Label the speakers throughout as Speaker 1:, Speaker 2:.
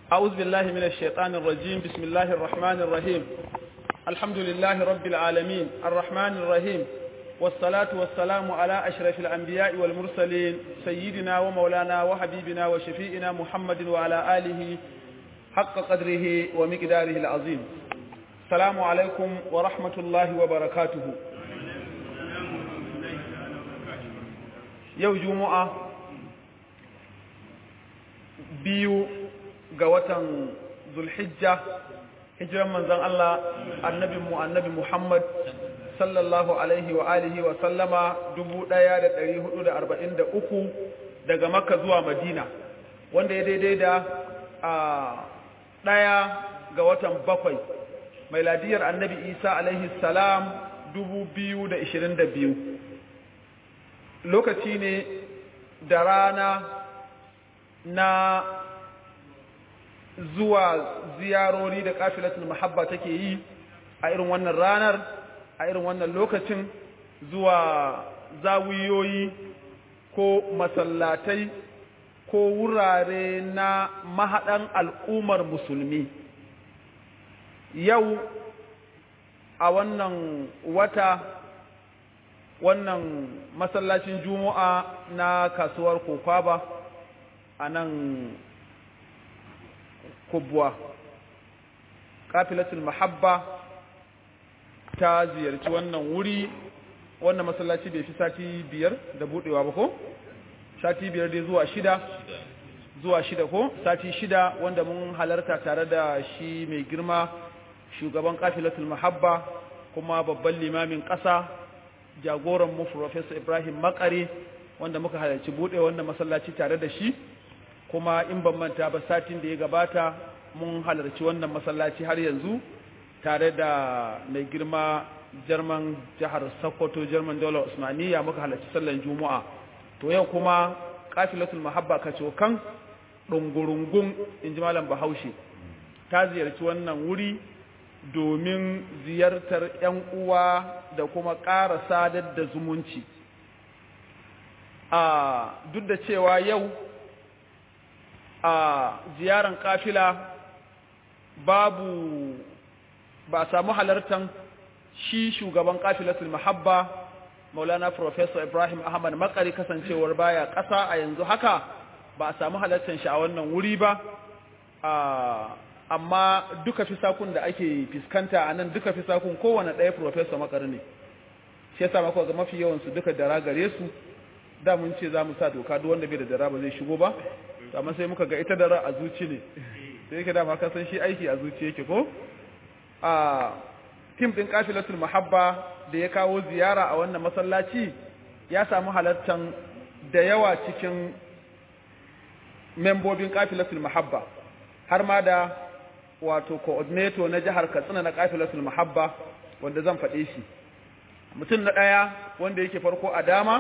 Speaker 1: أعوذ بالله من الشيطان الرجيم. بسم الله الرحمن الرحيم. الحمد لله رب العالمين الرحمن الرحيم، والصلاة والسلام على أشرف الأنبياء والمرسلين سيدنا ومولانا وحبيبنا وشفيئنا محمد وعلى آله حق قدره ومقداره العظيم. السلام عليكم ورحمة الله وبركاته. يوم جمعة biyu ga watan Zulhijja, hijiran manzon Allah annabi Muhammad sallallahu alaihi wa alihi wa sallama 1443 daga Makka zuwa Madina, wanda ya daidai da ɗaya ga watan bakwai mailadiyar annabi Isa alaihi salam 2022. Lokaci ne da rana na zuwa ziyarori da kafilatul mahabba take yi a irin wannan ranar, a irin wannan lokacin, zuwa zawiyoyi ko masallatai ko wurare na mahaɗan al'ummar musulmi. Yau a wannan wata, wannan masallacin Juma'a na kasuwar Kokwaba a nan Kubwa, kafilatul mahabba ta ziyarci wannan wuri. Wannan masallaci bai fi sati 5 da budewa ba ko? Sati 5 dai zuwa shida ko? Sati 6 wanda mun halarta tare da shi mai girma shugaban kafilatul mahabba kuma babban limamin ƙasa, jagoran mu Professor Ibrahim Makari, wanda muka halarci bude wannan masallaci tare da shi. Kuma in ban manta ba, satin da ya gabata mun halarci wannan masallaci har yanzu tare da mai girma Jarman jihar Sokoto, Jarman Daular Usmaniya, muka halarci sallan Juma'a. To yau kuma kafilatul mahabba kacokan dungurungun, in ji malam Bahaushe, ta ziyarci wannan wuri domin ziyartar 'yan uwa da kuma ƙara sadar da zumunci. Duk da cewa yau a ziyaran kafila ba a samu halartan shi shugaban kafilatul mahabba Maulana Professor Ibrahim Ahmad Makari, kasancewar baya ƙasa a yanzu haka, ba a samu halartan shi a wannan wuri ba. Amma duka fisakun da ake fiskanta a nan, duka fisakun kowane ɗaya Professor Makari ne. Shi yasa maka ga mafi yawansu duka dara gare su. Da mun ce za mu sa doka duk wanda bai da dara ba zai shigo ba, amma sai muka ga ita dara a zuci ne, sai yake dama ka san shi aiki a zuci yake ko? Tim ɗin kafilatul mahabba da ya kawo ziyara a wannan masallaci ya samu halartan da yawa cikin membobin kafilatul mahabba, har ma da wato coordinator na jihar Katsina na kafilatul mahabba, wanda zan faɗe shi. Mutum na ɗaya wanda yake farko a dama,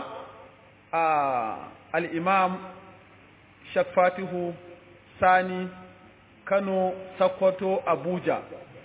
Speaker 1: al'imam Shak Fatihu Sani, Kano, Sokoto, Abuja.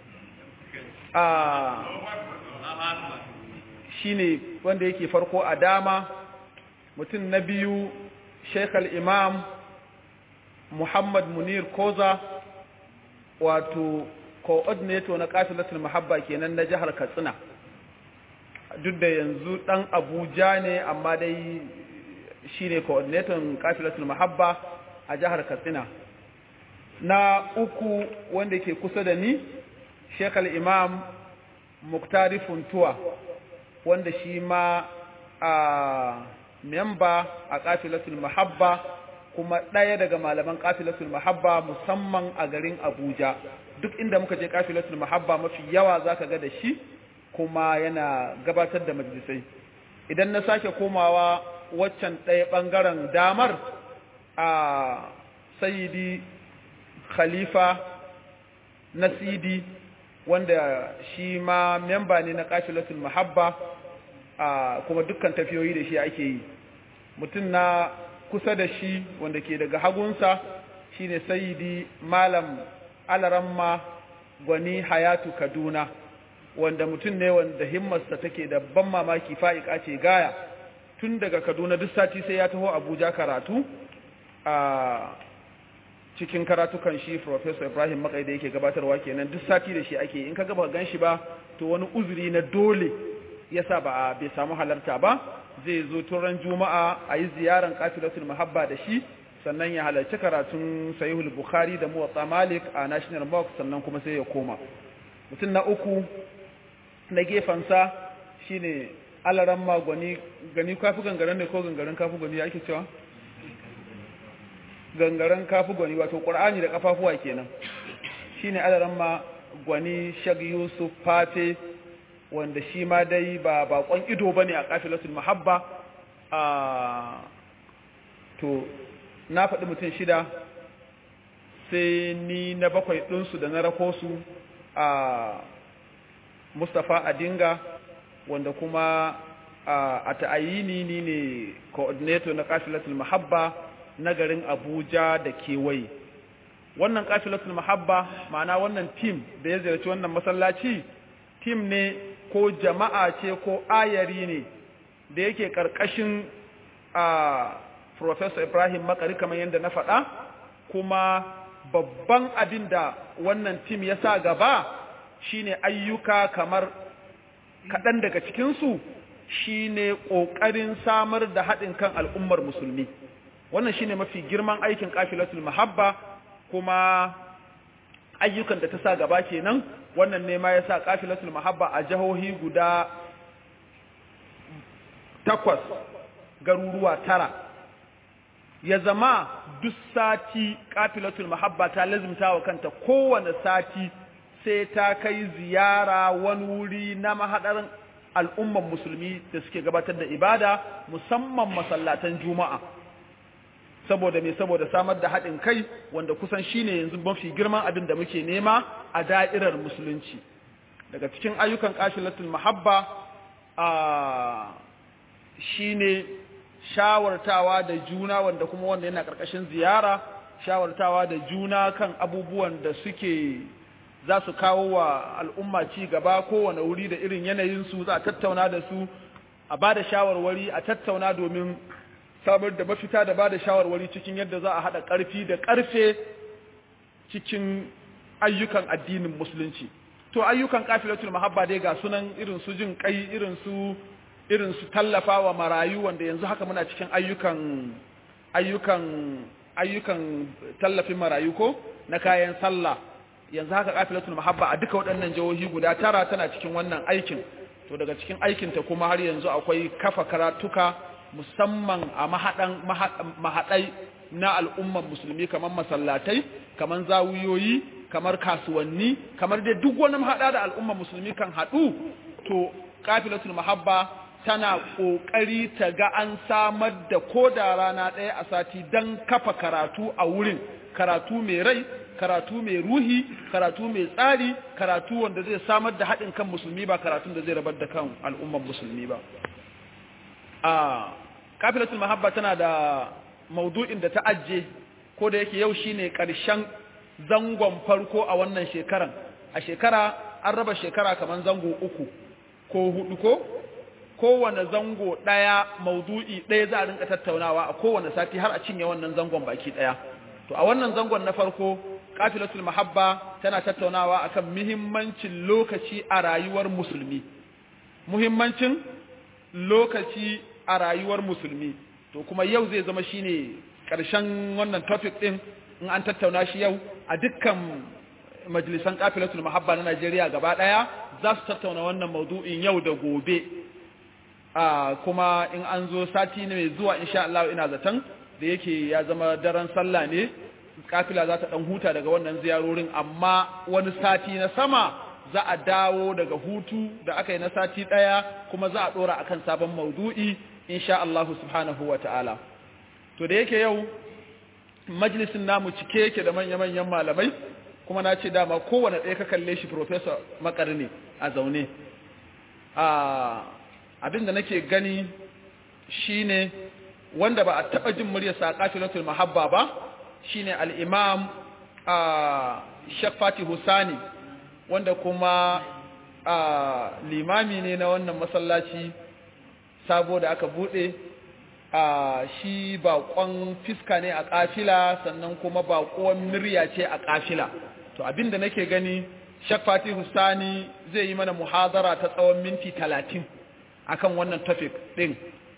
Speaker 1: Shi ne wanda yake farko a dama. Mutum na biyu, Sheikh al'imam Muhammad Munir Koza, wato coordinator na kafilatul mahabba kenan na jihar Katsina. Duk da yanzu ɗan Abuja ne, amma dai shi ne coordinator kafilatul mahabba a jihar Katsina. Na uku wanda ke kusa da ni, Sheikh al-Imam Muktari Funtuwa, wanda shi ma a memba a kafilatul mahabba, kuma ɗaya daga malaman kafilatul mahabba musamman a garin Abuja. Duk inda muka je kafilatul mahabba mafi yawa zaka ga da shi, kuma yana gabatar da majalisai. Idan na sake komawa waccan ɗaya ɓangaren damar, a Sayyidi Khalifa Nasidi, wanda shi ma memba ne na kafilatul mahabba, kuma dukkan tafiyoyi da shi ake yi. Mutum na kusa da shi wanda ke daga hagunsa shine Sayyidi Malam Alaramma Gwani Hayatu Kaduna, wanda mutum ne wanda himmarsa take da ban mamaki, fa'iƙa ce gaya. Tun daga Kaduna duk sati sai ya taho Abuja karatu. cikin karatukan shi Professor Ibrahim Makai da yake gabatarwa kenan duk sati da shi ake in ka ga ba gan shi ba to wani uzuri na dole yasa bai samu halarta ba zai zo turan juma'a a yi ziyaran kafilatul mahabba da shi sannan ya halarci karatun sahihul bukhari da muwatta malik a national mosque sannan kuma sai ya koma mutum na uku na gefansa shine alaran magwani gani kafu gangaren ne ko gangaren kafu gwani ake cewa gangaren kafu gwani wato qur'ani da kafafuwa kenan shine alaran magwani shag yusuf fate wanda shi ma dai ba bakon ido bane a kafilatul mahabba to na faɗi mutum shida sai ni na bakwai ɗinsu da na rako su a Mustapha Adinga wanda kuma a ta'ayini ni ne coordinator na kafilatul mahabba na garin Abuja da kewaye wannan kafilatul mahabba ma'ana wannan team da ya ziyarci wannan masallaci team ne ko jama'a ce ko ayari ne da yake karkashin Professor Ibrahim Makari kamar yadda na faɗa kuma babban abin da wannan team ya sa gaba shine ayyuka kamar kaɗan daga cikinsu shine ƙoƙarin samar da haɗin kan al'ummar musulmi wannan shine mafi girman aikin kafilatul mahabba kuma ayyukan da ta sa gaba kenan wannan ne ma ya sa kafilatul mahabba a jihohi guda 8 garuruwa 9 ya zama duk sati kafilatul mahabba ta lazimta wa kanta kowane sati sai ta kai ziyara wani wuri na mahadarin al'umman musulmi da suke gabatar da ibada musamman masallatan juma'a saboda samar da haɗin kai wanda kusan shine yanzu mafi girman abin da muke nema a da'irar musulunci daga cikin ayyukan kafilatul mahabba shine shawartawa da juna wanda kuma wanda yana karkashin ziyara shawartawa da juna kan abubuwan da suke za su kawo wa al'umma ci gaba kowane wuri da irin yanayin su za a tattauna da su a ba da shawarwari a tattauna domin samar da mafita da ba da shawarwari cikin yadda za a haɗa ƙarfi da ƙarfe cikin ayyukan addinin musulunci to ayyukan kafilatul mahabba dai ga sunan irin su jin kai irin su tallafa wa marayu wanda yanzu haka muna cikin ayyukan tallafin marayu ko na kayan sallah yanzu haka kafilatul mahabba a duka waɗannan jihohi guda 9 tana cikin wannan aikin to daga cikin aikinta kuma har yanzu akwai kafa karatuka musamman a mahaɗai na al'umman musulmi kamar masallatai kamar zawiyoyi kamar kasuwanni kamar dai duk wani mahaɗa da al'umman musulmi kan haɗu to kafilatul mahabba tana ƙoƙari ta ga an samar da koda rana ɗaya a sati don kafa karatu a wurin karatu mai rai karatu mai ruhi karatu mai tsari karatu wanda zai samar da haɗin kan musulmi ba karatun da zai rabar da kan al'umman musulmi ba kafilatul mahabba tana da maudu'in da ta ajiye ko da yake yau shine ƙarshen zangon farko a wannan shekaran a shekara an raba shekara kaman zango 3 ko 4 ko kowane zango ɗaya maudu'i ɗaya za a rinka tattaunawa a kowane sati har a cinye wannan zangon baki ɗaya to a wannan zangon na farko kafilatul mahabba tana tattaunawa akan muhimmancin lokaci a rayuwar musulmi muhimmancin lokaci a rayuwar musulmi to kuma yau zai zama shine ƙarshen wannan topic din in an tattauna shi yau a dukkan majalisan kafilatul mahabba na Najeriya gaba ɗaya za su tattauna wannan maudu'in yau da gobe kuma in an zo sati ne mai zuwa insha Allah ina zaton da yake ya zama daren sallah ne kafila za ta dan huta daga wannan ziyarorin amma wani sati na sama za a dawo daga hutu da aka yi na sati daya kuma za a dora akan sabon maudu'i insha Allah subhanahu wataala to da yake yau majalisin namu cike yake da manya-manyan malamai kuma na ce dama kowane ɗaya ka kalle shi Professor Makari ne a zaune abin da nake gani shine wanda ba a taɓa jin muryarsa a kafilatul mahabba ba shine al-imam Sheikh Fatih Husani wanda kuma limami ne na wannan masallaci sabo da aka bude shi baƙon fiska ne a ƙafila sannan kuma baƙon murya ce a ƙafila. To abinda nake gani Sheikh Fatihu Sani zai yi mana muhadara ta tsawon minti 30 akan wannan topic ɗin.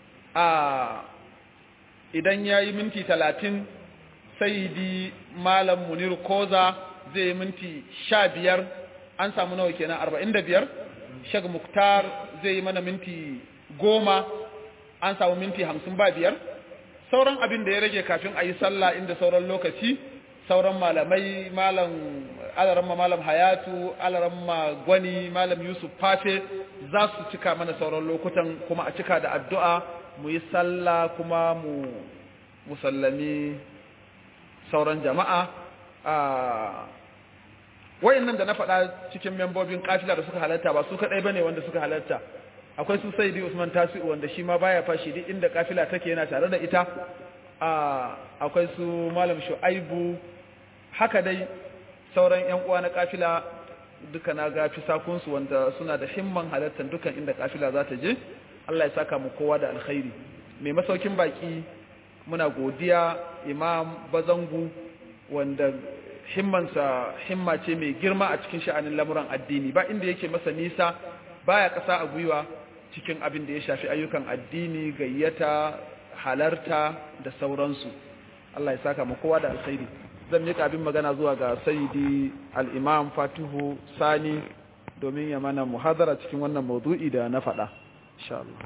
Speaker 1: Idan ya yi minti 30, Sayyidi Malam Munir Koza zai yi minti 15, an samu nawa kenan 45. Sheikh Muktar zai yi mana minti 10, an samu minti 55. Sauran abin da ya rage kafin a yi sallah inda sauran lokaci, sauran malamai, alaramma Malam Hayatu, alaramma Gwani, Malam Yusuf Fafe za su cika mana sauran lokutan, kuma a cika da addu'a mu yi sallah kuma mu musallami sauran jama'a. Wayannan da na faɗa cikin membobin kafila da suka halarta ba su kaɗai bane wanda suka halarta. Akwai su Sayyidi Usman Tasi'u wanda shi ma baya fashi duk inda kafila take yana tare da ita. Akwai su Malam Shu'aibu, haka dai sauran ƴan uwa na kafila duka na ga fisakunsu wanda suna da himman halartar dukan inda kafila za ta je. Allah ya saka mu kowa da alkhairi. Mai masaukin baki muna godiya Imam Bazangu wanda himmansa himma ce mai girma a cikin sha'anin lamuran addini, ba inda yake masa nisa, baya ƙasa a gwiwa cikin abin da ya shafi ayyukan addini, gayyata, halarta da sauransu. Allah ya saka mu kowa da alkhairi. Zan miƙa abin magana zuwa ga Sayyidi al-Imam Fatihu Sani domin ya mana muhadara cikin wannan maudu'i da na faɗa. Insha Allah.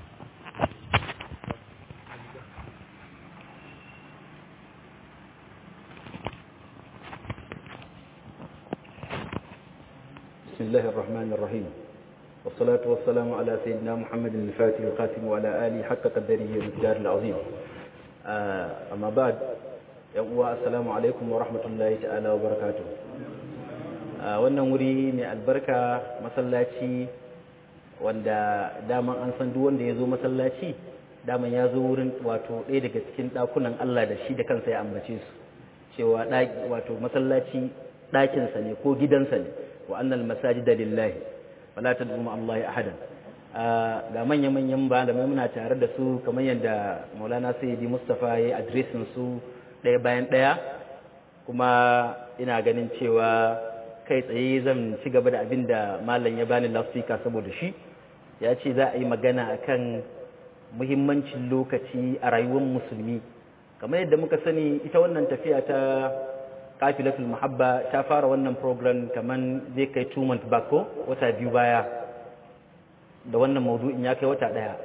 Speaker 2: بسم الله الرحمن الرحيم والصلاة والسلام على سيدنا محمد الفاتح القاسم وعلى آله حق قدره والمقدار العظيم. أما بعد، السلام عليكم ورحمة الله تعالى وبركاته. wannan wuri mai albarka masallaci wanda daman an san duk wanda ya zo masallaci daman ya zo wurin wato ɗaya daga cikin ɗakunan Allah da shi da kansa ya ambace su cewa wato masallaci ɗakinsa ne ko gidansa ne. wa annal masajida lillahi wala tad'u ma Allah ahadan. Ga manyan malamai muna tare da su kamar yadda Maulana Sayyidi Mustafa ya addressin su ɗaya bayan ɗaya, kuma ina ganin cewa kai tsaye zan ci gaba da abin da malam ya bani lasfika saboda shi ya ce za a yi magana akan muhimmancin lokaci a rayuwar musulmi. Kamar yadda muka sani ita wannan tafiya ta Kafilatul Muhabba ta fara wannan program kaman zai kai 2 months back ko wata 2 baya, da wannan maudu'in ya kai wata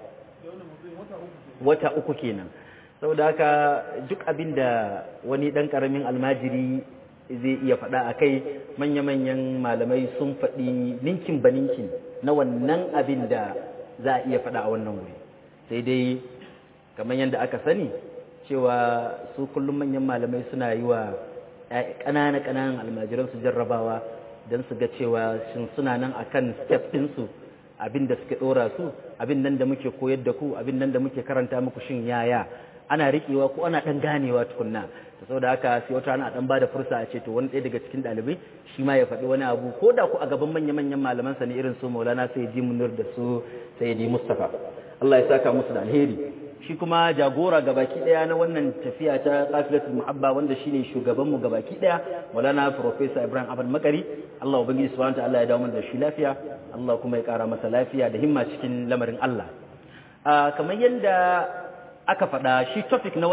Speaker 2: 1, wata 3 kenan. Saboda haka duk abin da wani dan karamin almajiri zai iya faɗa a kai, manya-manyan malamai sun faɗi ninkin baninkin na wannan abin da za a iya faɗa a wannan wuri. Sai dai kamar yadda aka sani cewa su kullum manyan malamai suna yi wa ƙananan almajiran su jarrabawa don su ga cewa suna nan akan step ɗinsu, abin da suke ɗora su, abin nan da muke koyar da ku, abin nan da muke karanta muku shin yaya ana riƙewa ko ana ɗan ganewa tukunna. Saboda haka sai wata ana ɗan ba da fursa a ce to wani ɗaya daga cikin ɗalibai shi ma ya faɗi wani abu ko da ku a gaban manya-manyan malamansa ne irin su Maulana Sayyidi Munir da su Sayyidi Mustafa. Allah ya saka musu da alheri. Shi kuma jagora gabaki daya na wannan tafiya ta Kafilatul Muhabba wanda shine shugaban mu gabaki daya Maulana Professor Ibrahim Abdul Makari. Allah ubangiji subhanahu wa ta'ala ya dawo mana da shi lafiya, Allah kuma ya kara masa lafiya da himma cikin lamarin Allah. Kamar yadda aka faɗa shi topic na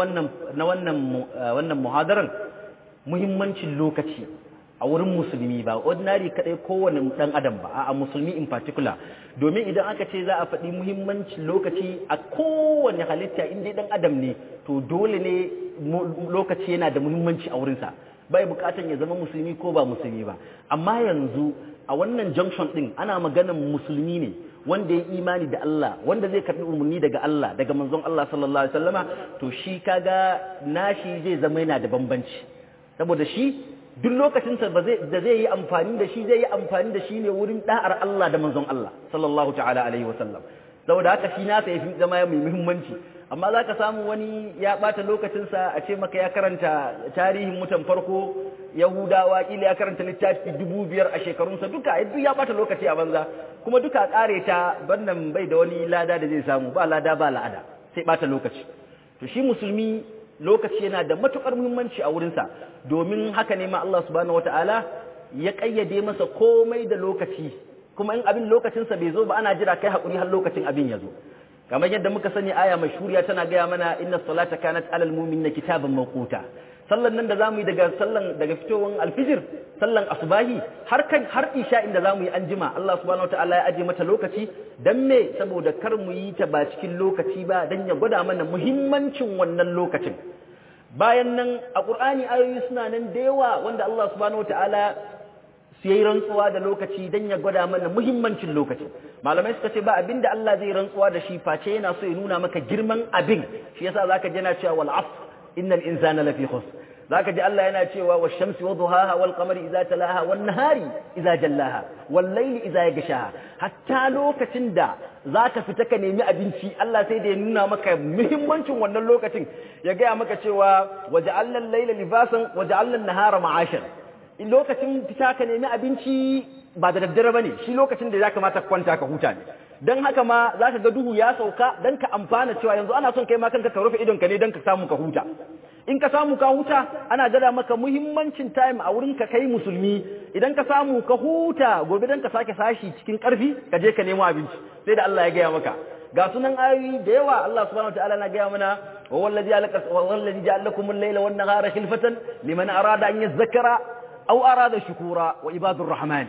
Speaker 2: wannan muhadaran muhimmancin lokaci a wurin musulmi, ba ordinary kadai kowane dan adam ba, a musulmi in particular. Domin idan aka ce za a faɗi muhimmancin lokaci a kowane halitta inda dan adam ne, to dole ne lokaci yana da muhimmanci a wurinsa, bai bukatan ya zama musulmi ko ba musulmi ba. Amma yanzu a wannan junction din ana maganan musulmi ne wanda ya imani da Allah, wanda zai karɓi umarni daga Allah, daga manzon Allah sallallahu alaihi wasallama, to shi kaga nashi zai zama yana da bambanci, saboda shi duk lokacin da zai yi amfani da shi, zai yi amfani da shi ne wurin da'ar Allah da manzon Allah sallallahu ta'ala alaihi wasallam. Saboda haka shi nasa yafi zama mai muhimmanci. Amma za ka samu wani ya ɓata lokacinsa a ce maka ya karanta tarihin mutan farko Yahudawa, kila ya karanta littafi 5,000 a shekarunsa duka, duk ya ɓata lokaci a banza, kuma duka ƙare ta wannan bai da wani lada da zai samu, ba lada ba la'ada. sai bata lokaci. To shi musulmi lokaci yana da matukar muhimmanci a wurinsa, domin haka ne ma Allah subhanahu wataala ya kayyade masa komai da lokaci, kuma in abin lokacinsa bai zo ba ana jira kai hakuri har lokacin abin ya zo. Kamar yadda muka sani aya mashhuriya tana gaya mana inna salata kanat alal mu'minina kitaban mawquta. Sallan nan da zamu yi daga fitowar alfijir, sallan asubahi har isha inda zamu yi anjima, Allah subhanahu wataala ya aje mata lokaci dan me, saboda kar mu yi ta ba cikin lokaci ba, dan ya gwada mana muhimmancin wannan lokacin. Bayan nan a Qur'ani ayoyi suna nan da yawa wanda Allah subhanahu wataala sai rantsuwa da lokaci dan ya gwada mana muhimmancin lokaci. Malamai suka ce ba abinda Allah zai rantsuwa da shi face yana so ya nuna maka girman abin. Shi yasa zaka ji yana cewa wal asr innal insana lafi khusr. zaka ji Allah yana cewa wash-shamsi wadhuhaha wal-qamari idza talaha wan-nahari idza jallaha wal-layli idza yaghshaha. Hatta lokacin da zaka fita ka nemi abinci Allah sai da ya nuna maka muhimmancin wannan lokacin, ya ga maka cewa waja'alna al-layla libasan waja'alna an-nahara ma'ashan. In lokacin fita ka nemi abinci ba da daddare bane, shi lokacin da ya kamata ka kwanta ka huta ne. Dan haka ma zaka ga duhu ya sauka dan ka amfana cewa yanzu ana son kai ma kanka ka rufe idon ka ne dan ka samu ka huta. In ka samu ka huta ana gada maka muhimmancin time a wurin ka kai musulmi. Idan ka samu ka huta gobe dan ka sake sashi cikin karfi ka je ka nemo abinci, sai da Allah ya gaya maka. Ga sunan ayoyi da yawa Allah subhanahu wataala na gaya mana wallazi ja'ala lakum al-layla wan-nahara khilfatan liman arada an yadhakkara aw arada shukura wa ibadur rahman.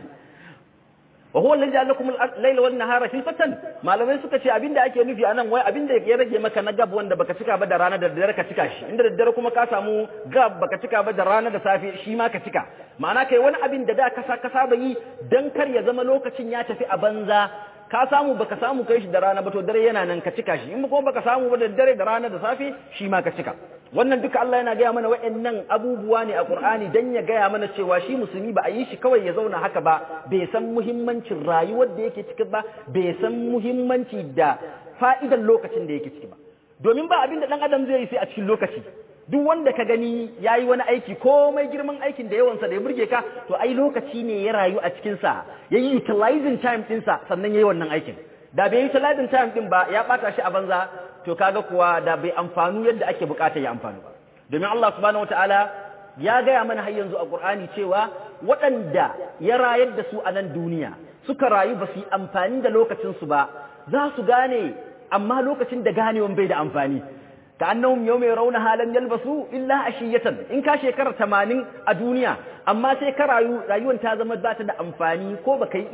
Speaker 2: wa huwa alladhi ja'ala lakum al-layla wan-nahara khilfatan. Malamai suka ce abinda ake nufi anan wai abinda ya rage maka na gab wanda baka cika ba da rana da daddare ka cika shi, inda daddare kuma ka samu gab baka cika ba da rana da safe shi ma ka cika. Ma'ana kai wani abin da ka saba yi dan kar ya zama lokacin ya tafi a banza. Ka samu baka samu kai shi da rana ba to dare yana nan ka cika shi, in kuma baka samu ba da dare da rana da safe shi ma ka cika. Wannan duka Allah yana gaya mana waɗannan abubuwa ne a Qur'ani dan ya gaya mana cewa shi musulmi ba a yi shi kawai ya zauna haka ba, bai san muhimmancin rayuwar da yake ciki ba, bai san muhimmanci da fa'idan lokacin da yake ciki ba. Domin ba abin da dan adam zai yi sai a cikin lokaci. Duk wanda ka gani yayi wani aiki komai girman aikin da yawansa da ya burge ka, to ai lokaci ne ya rayu a cikin sa, yayi utilizing time din sa sannan yayi wannan aikin. Da bai utilizing time din ba ya bata shi a banza, to kaga kuwa da bai amfanu yadda ake bukata ya amfanu ba. Domin Allah subhanahu wataala ya gaya mana har yanzu a Qur'ani cewa waɗanda ya rayar da su a nan duniya suka rayu ba su yi amfani da lokacin su ba, za su gane, amma lokacin da ganewan bai da amfani. كأنهم يوم يرونها لم يلبسوا إلا عشية. إن كان شكر 80 الدنيا أما شكر رأيون تازمت بات دا أنفاني كو بكي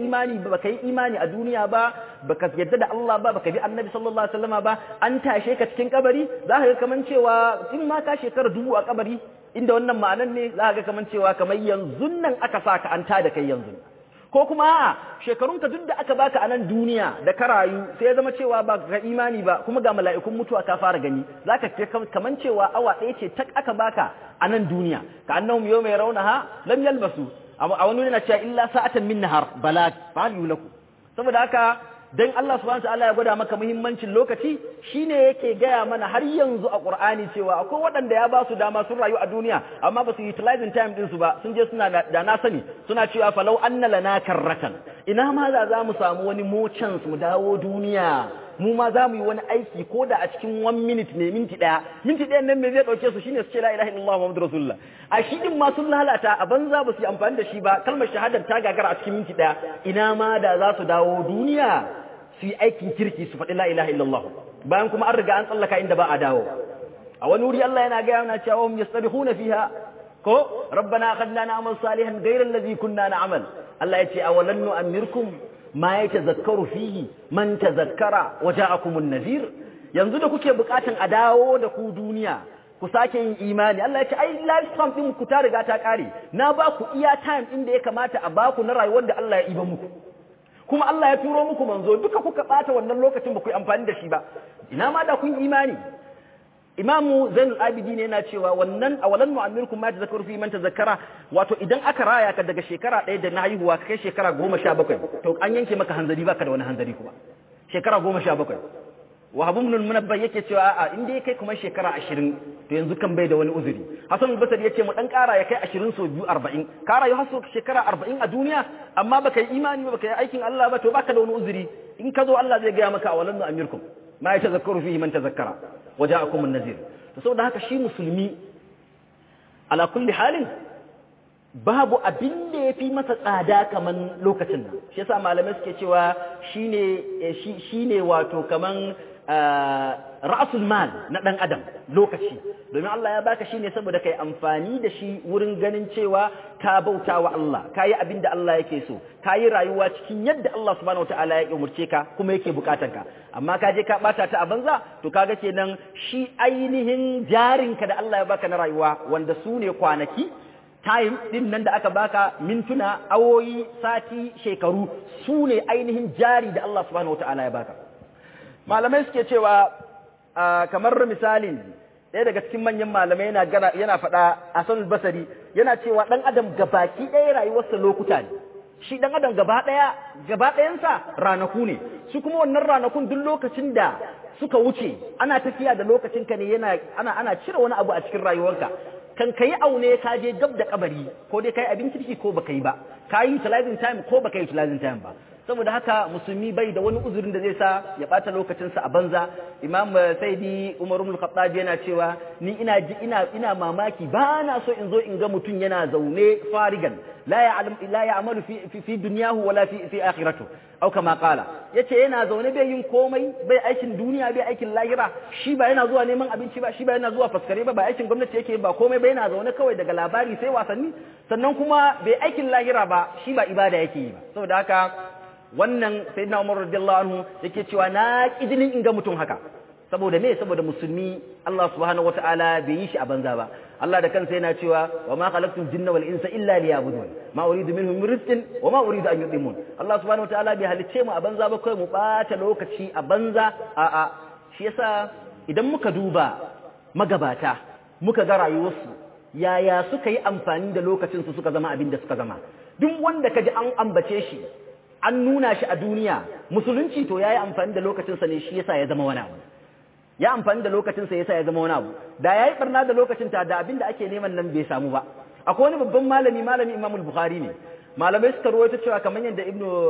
Speaker 2: إيماني الدنيا با بك يدد الله با بك النبي صلى الله عليه وسلم با أنت شيكة كين كبري ظاهر كمان شوا إن ما كان شكر دو أكبري إن دون ما أنني ظاهر كمان شوا كما ينزن أكساك أنت دا كي ينزن. Ko kuma shekarunka duk da aka baka a nan duniya da ka rayu sai ya zama cewa ba ka imani ba, kuma ga mala'ikun mutuwa ka fara gani, zaka ce kaman cewa awa ɗaya ce tak aka baka a nan duniya. Ka annahum yawma yarawnaha lam yalbasu, a wani yana cewa illa sa'atan min nahar balag fa yulaku. Saboda haka dan Allah subhanahu wataala ya gwada maka muhimmancin lokaci, shine yake gaya mana har yanzu a Qur'ani cewa akwai waɗanda ya ba su dama sun rayu a duniya amma ba su utilizing time din su ba, sun je suna da na sani suna cewa falau anna lana karratan, ina ma za mu samu wani more chance mu dawo duniya, mu ma za mu yi wani aiki ko da a cikin 1 minute ne, minti ɗayan nan me zai ɗauke su shine su ce la ilaha illallah muhammadur rasulullah. A shi din ma sun lalata a banza, ba su yi amfani da shi ba, kalmar shahadar ta gagara a cikin minti ɗaya. Ina ma da za su dawo duniya su yi aikin kirki su faɗi la ilaha illallah, bayan kuma an riga an tsallaka inda ba a dawo. A wani wuri Allah yana gaya mana cewa hum yastabihuna fiha ko rabbana akhadna na'mal salihan ghayra allazi kunna na'mal. Allah ya ce awalan nu'ammirkum ma yatazakkaru fihi man tazakkara wa ja'akumun nadhir. Yanzu da kuke bukatan a dawo da ku duniya ku sake yin imani, Allah ya ce ai lifetime din ku ta riga ta kare, na ba ku iya time inda ya kamata a ba ku na rayuwar da Allah ya iba muku, kuma Allah ya turo muku manzo, duka kuka bata wannan lokacin ba ku yi amfani da shi ba. Ina ma da kun imani. Imamu Zainul Abidin yana cewa wannan awalan mu'ammirkum ma tazakkaru fi man tazakkara, wato idan aka raya ka daga shekara 1 da na haihuwa kai shekara 17, to an yanke maka hanzari, baka da wani hanzari kuma. Shekara 17. Wahab ibn al-Munabbah yake cewa a'a in dai kai kuma shekara 20 to yanzu kan bai da wani uzuri. Hassan al-Basri yace mu dan kara ya kai 20 so 2 40. Ka rayu har so shekara 40 a duniya amma baka yi imani ba, baka yi aikin Allah ba, to baka da wani uzuri. In ka zo Allah zai ga maka awalan nu amirkum. ma yatazakkaru fihi man tazakkara waja'akum an-nazir to saboda haka shi musulmi ala kulli halin babu abin da ya fi masa tsada kaman lokacin nan shi yasa malamai suke cewa shine wato kaman ra'asul mal na dan adam lokaci domin Allah ya baka shine saboda kai amfani da shi wurin ganin cewa ka bauta wa Allah kayi abin da Allah yake so kayi rayuwa cikin yadda Allah subhanahu wataala ya umurce ka kuma yake bukatan ka amma ka je ka bata ta a banza to kaga kenan shi ainihin jarinka da Allah ya baka na rayuwa wanda su ne kwanaki time din nan da aka baka mintuna awoyi sati shekaru su ne ainihin jari da Allah subhanahu wataala ya baka malamai suke cewa kamar misalin ɗaya daga cikin manyan malamai yana faɗa a Hasan al-Basri yana cewa ɗan adam gabaki ɗaya rayuwarsa lokuta ne shi ɗan adam gaba ɗayansa ranaku ne su kuma wannan ranakun duk lokacin da suka wuce ana tafiya da lokacin ka ne ana cire wani abu a cikin rayuwarka kan kai aune ka je gab da kabari ko dai kai abin kirki ko baka yi ba ka yi utilizing time ko baka yi utilizing time ba saboda haka musulmi bai da wani uzurin da zai sa ya bata lokacinsa a banza imam saidi umar ibn khattab yana cewa ni ina mamaki ba na so in zo in ga mutum yana zaune farigan la ya'malu fi dunyahu wala fi akhiratu au kama qala yace yana zaune bai yin komai bai aikin duniya bai aikin lahira shi ba yana zuwa neman abinci ba shi ba yana zuwa faskare ba aikin gwamnati yake ba komai ba yana zaune kawai daga labari sai wasanni sannan kuma bai aikin lahira ba shi ba ibada yake yi ba saboda haka wannan sayyidina Umar radiyallahu anhu yake cewa na kidinin in ga mutum haka saboda me saboda musulmi Allah subhanahu wataala bai yi shi a banza ba Allah da kansa yana cewa wa ma khalaqtul jinna wal insa illa liya'budun ma uridu minhum min rizqin wa ma uridu an yudimun Allah subhanahu wataala bai halicce mu a banza ba kai mu bata lokaci a banza a shi yasa idan muka duba magabata muka ga rayuwarsu yaya suka yi amfani da lokacin su suka zama abin da suka zama duk wanda kaji an ambace shi an nuna shi a duniya musulunci to yayi amfani da lokacinsa ne shi yasa ya zama wani abu ya amfani da lokacinsa yasa ya zama wani abu da yayi barna da lokacin ta da abinda ake neman nan bai samu ba akwai wani babban malami Imam al-Bukhari ne malamai suka rawaito cewa kamar yadda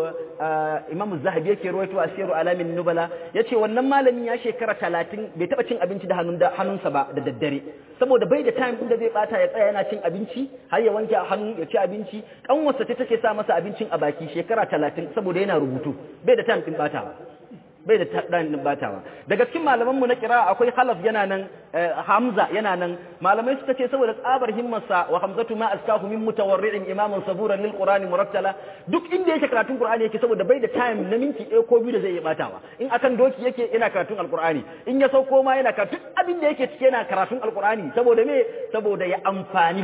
Speaker 2: Imam az-Zahabi yake rawaito a Siyar Alamin Nubala yace wannan malamin ya shekara 30 bai taba cin abinci da hannunsa ba da daddare saboda bai da time inda zai bata ya tsaya yana cin abinci har ya wanke hannu ya ci abinci kanwarsa ta take sa masa abincin a baki shekara 30 saboda yana rubutu bai da time din batawa bai da dan batawa daga cikin malaman mu na kira akwai Khalaf yana nan Hamza yana nan malamai suka ce saboda tsabar himmarsa wa Hamzatu ma askahu min mutawarri'in imamun saburan lil Qur'ani murattala duk inda yake karatun Qur'ani yake saboda bai da time na minti 1 ko 2 da zai yi batawa in akan doki yake yana karatun Al-Qur'ani in ya sauko ma yana karatun abin da yake cike yana karatun Al-Qur'ani saboda me saboda ya amfani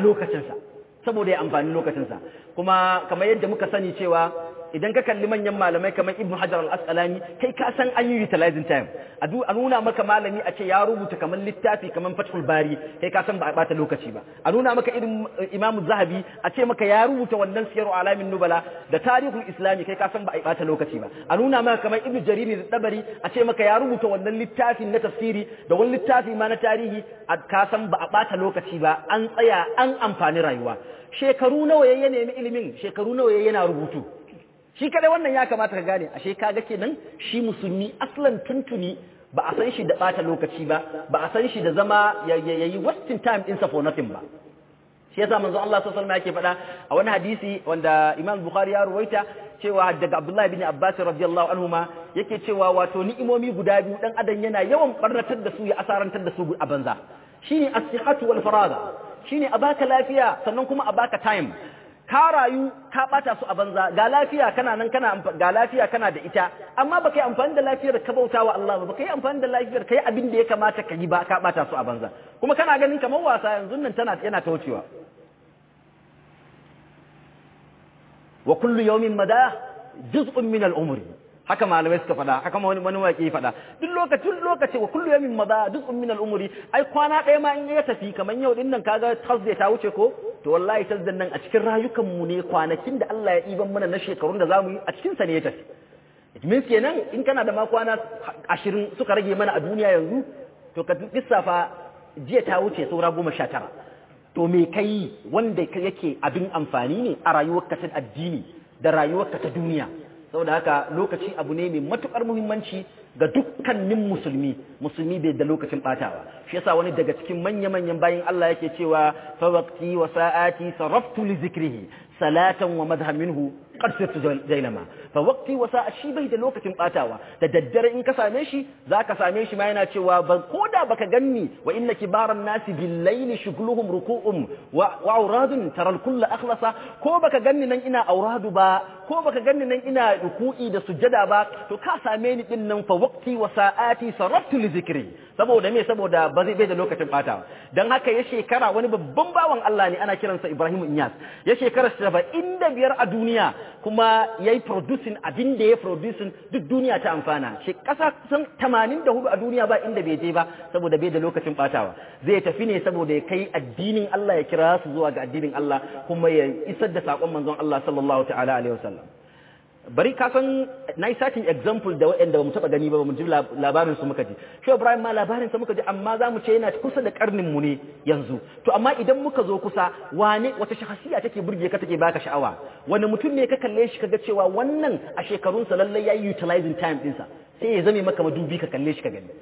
Speaker 2: lokacinsa kuma kamar yadda muka sani cewa idan ka kalli manyan malamai kamar Ibn Hajar al-Asqalani kai ka san an yi utilizing time a nuna maka malami a ce ya rubuta kamar littafi kamar Fathul Bari kai ka san ba a bata lokaci ba a nuna maka irin Imam Zahabi a ce maka ya rubuta wannan Siyar Alamin Nubala da Tarihul Islami kai ka san ba a bata lokaci ba a nuna maka kamar Ibn Jarir al-Tabari a ce maka ya rubuta wannan littafin na tafsiri da wani littafi ma na tarihi ka san ba a bata lokaci ba an tsaya an amfani rayuwa shekaru nawa ya nemi ilimin shekaru nawa yana rubutu shi kadai wannan ya kamata ka gane ashe kaga kenan shi musulmi aslan tuntuni ba a san shi da bata lokaci ba a san shi da zama yayi wasting time in for nothing ba shi yasa manzo Allah sallallahu alaihi wasallam yake faɗa a wani hadisi wanda Imam Bukhari ya ruwaita cewa daga Abdullah ibn Abbas radiyallahu anhuma yake cewa wato ni'imomi guda biyu dan adam yana yawan barnatar da su ya asarantar da su a banza shine as-sihhatu wal faraga shine a baka lafiya sannan kuma a baka time ka rayu ka bata su a banza ga lafiya kana nan ga lafiya kana da ita amma baka yi amfani da lafiyar ka bautawa Allah ba baka yi amfani da lafiyar kai abin da ya kamata ka yi ba ka bata su a banza kuma kana ganin kamar wasa yanzu nan yana ta wucewa wa kullu yawmin mada juz'un min al-umri haka malamai suka faɗa haka wani waƙi faɗa duk lokaci wa kullu yawmin madha juz'un min al-umri ai kwana ɗaya ma in ya tafi kaman yau din nan kaga Thursday ta wuce ko to wallahi Thursday nan a cikin rayukan mu ne kwanakin da Allah ya ɗiban mana na shekarun da zamu yi a cikin sa ne ya tafi it means kenan in kana da ma kwana 20 suka rage mana a duniya yanzu to ka lissafa jiya ta wuce saura 19 to me kai wanda yake abin amfani ne a rayuwarka ta addini da rayuwarka ta duniya saboda haka lokaci abu ne mai matukar muhimmanci ga dukkanin musulmi bai da lokacin batawa shi yasa wani daga cikin manya-manyan bayin Allah yake cewa fa waqti wa sa'ati saraftu li zikrihi salatan wa madhham minhu qad sirtu jailama fa waqti wa sa'a shi bai da lokacin batawa da daddare in ka same shi zaka same shi ma yana cewa ban koda baka ganni wa inna kibaran nasi bil layli shughluhum ruku'um wa awradun tara al kull akhlasa ko baka ganni nan ina auradu ba ko baka ganni nan ina ruku'i da sujjada ba to ka same ni din nan fa waqti wa sa'ati saraftu li zikri saboda me saboda ba zai bai da lokacin batawa dan haka ya shekara wani babban bawan Allah ne ana kiransa Ibrahim Inyas ya shekara 75 a duniya kuma yayi producing abin da ya producing duk duniya ta amfana shi kasa kusan 84 a duniya ba inda bai je ba saboda bai da lokacin batawa zai tafi ne saboda ya kai addinin Allah ya kira su zuwa ga addinin Allah kuma ya isar da sakon manzon Allah sallallahu ta'ala alaihi wasallam bari ka san na yi satin example da waɗanda ba mu taɓa gani ba mu ji labarin su muka ji shi Ibrahim ma labarin sa muka ji amma za mu ce yana kusa da karnin mu ne yanzu to amma idan muka zo kusa wane wata shahasiya take burge ka take baka sha'awa wani mutum ne ka kalle shi kaga cewa wannan a shekarun sa lalle yayi utilizing time ɗinsa sai ya zame maka madubi ka kalle shi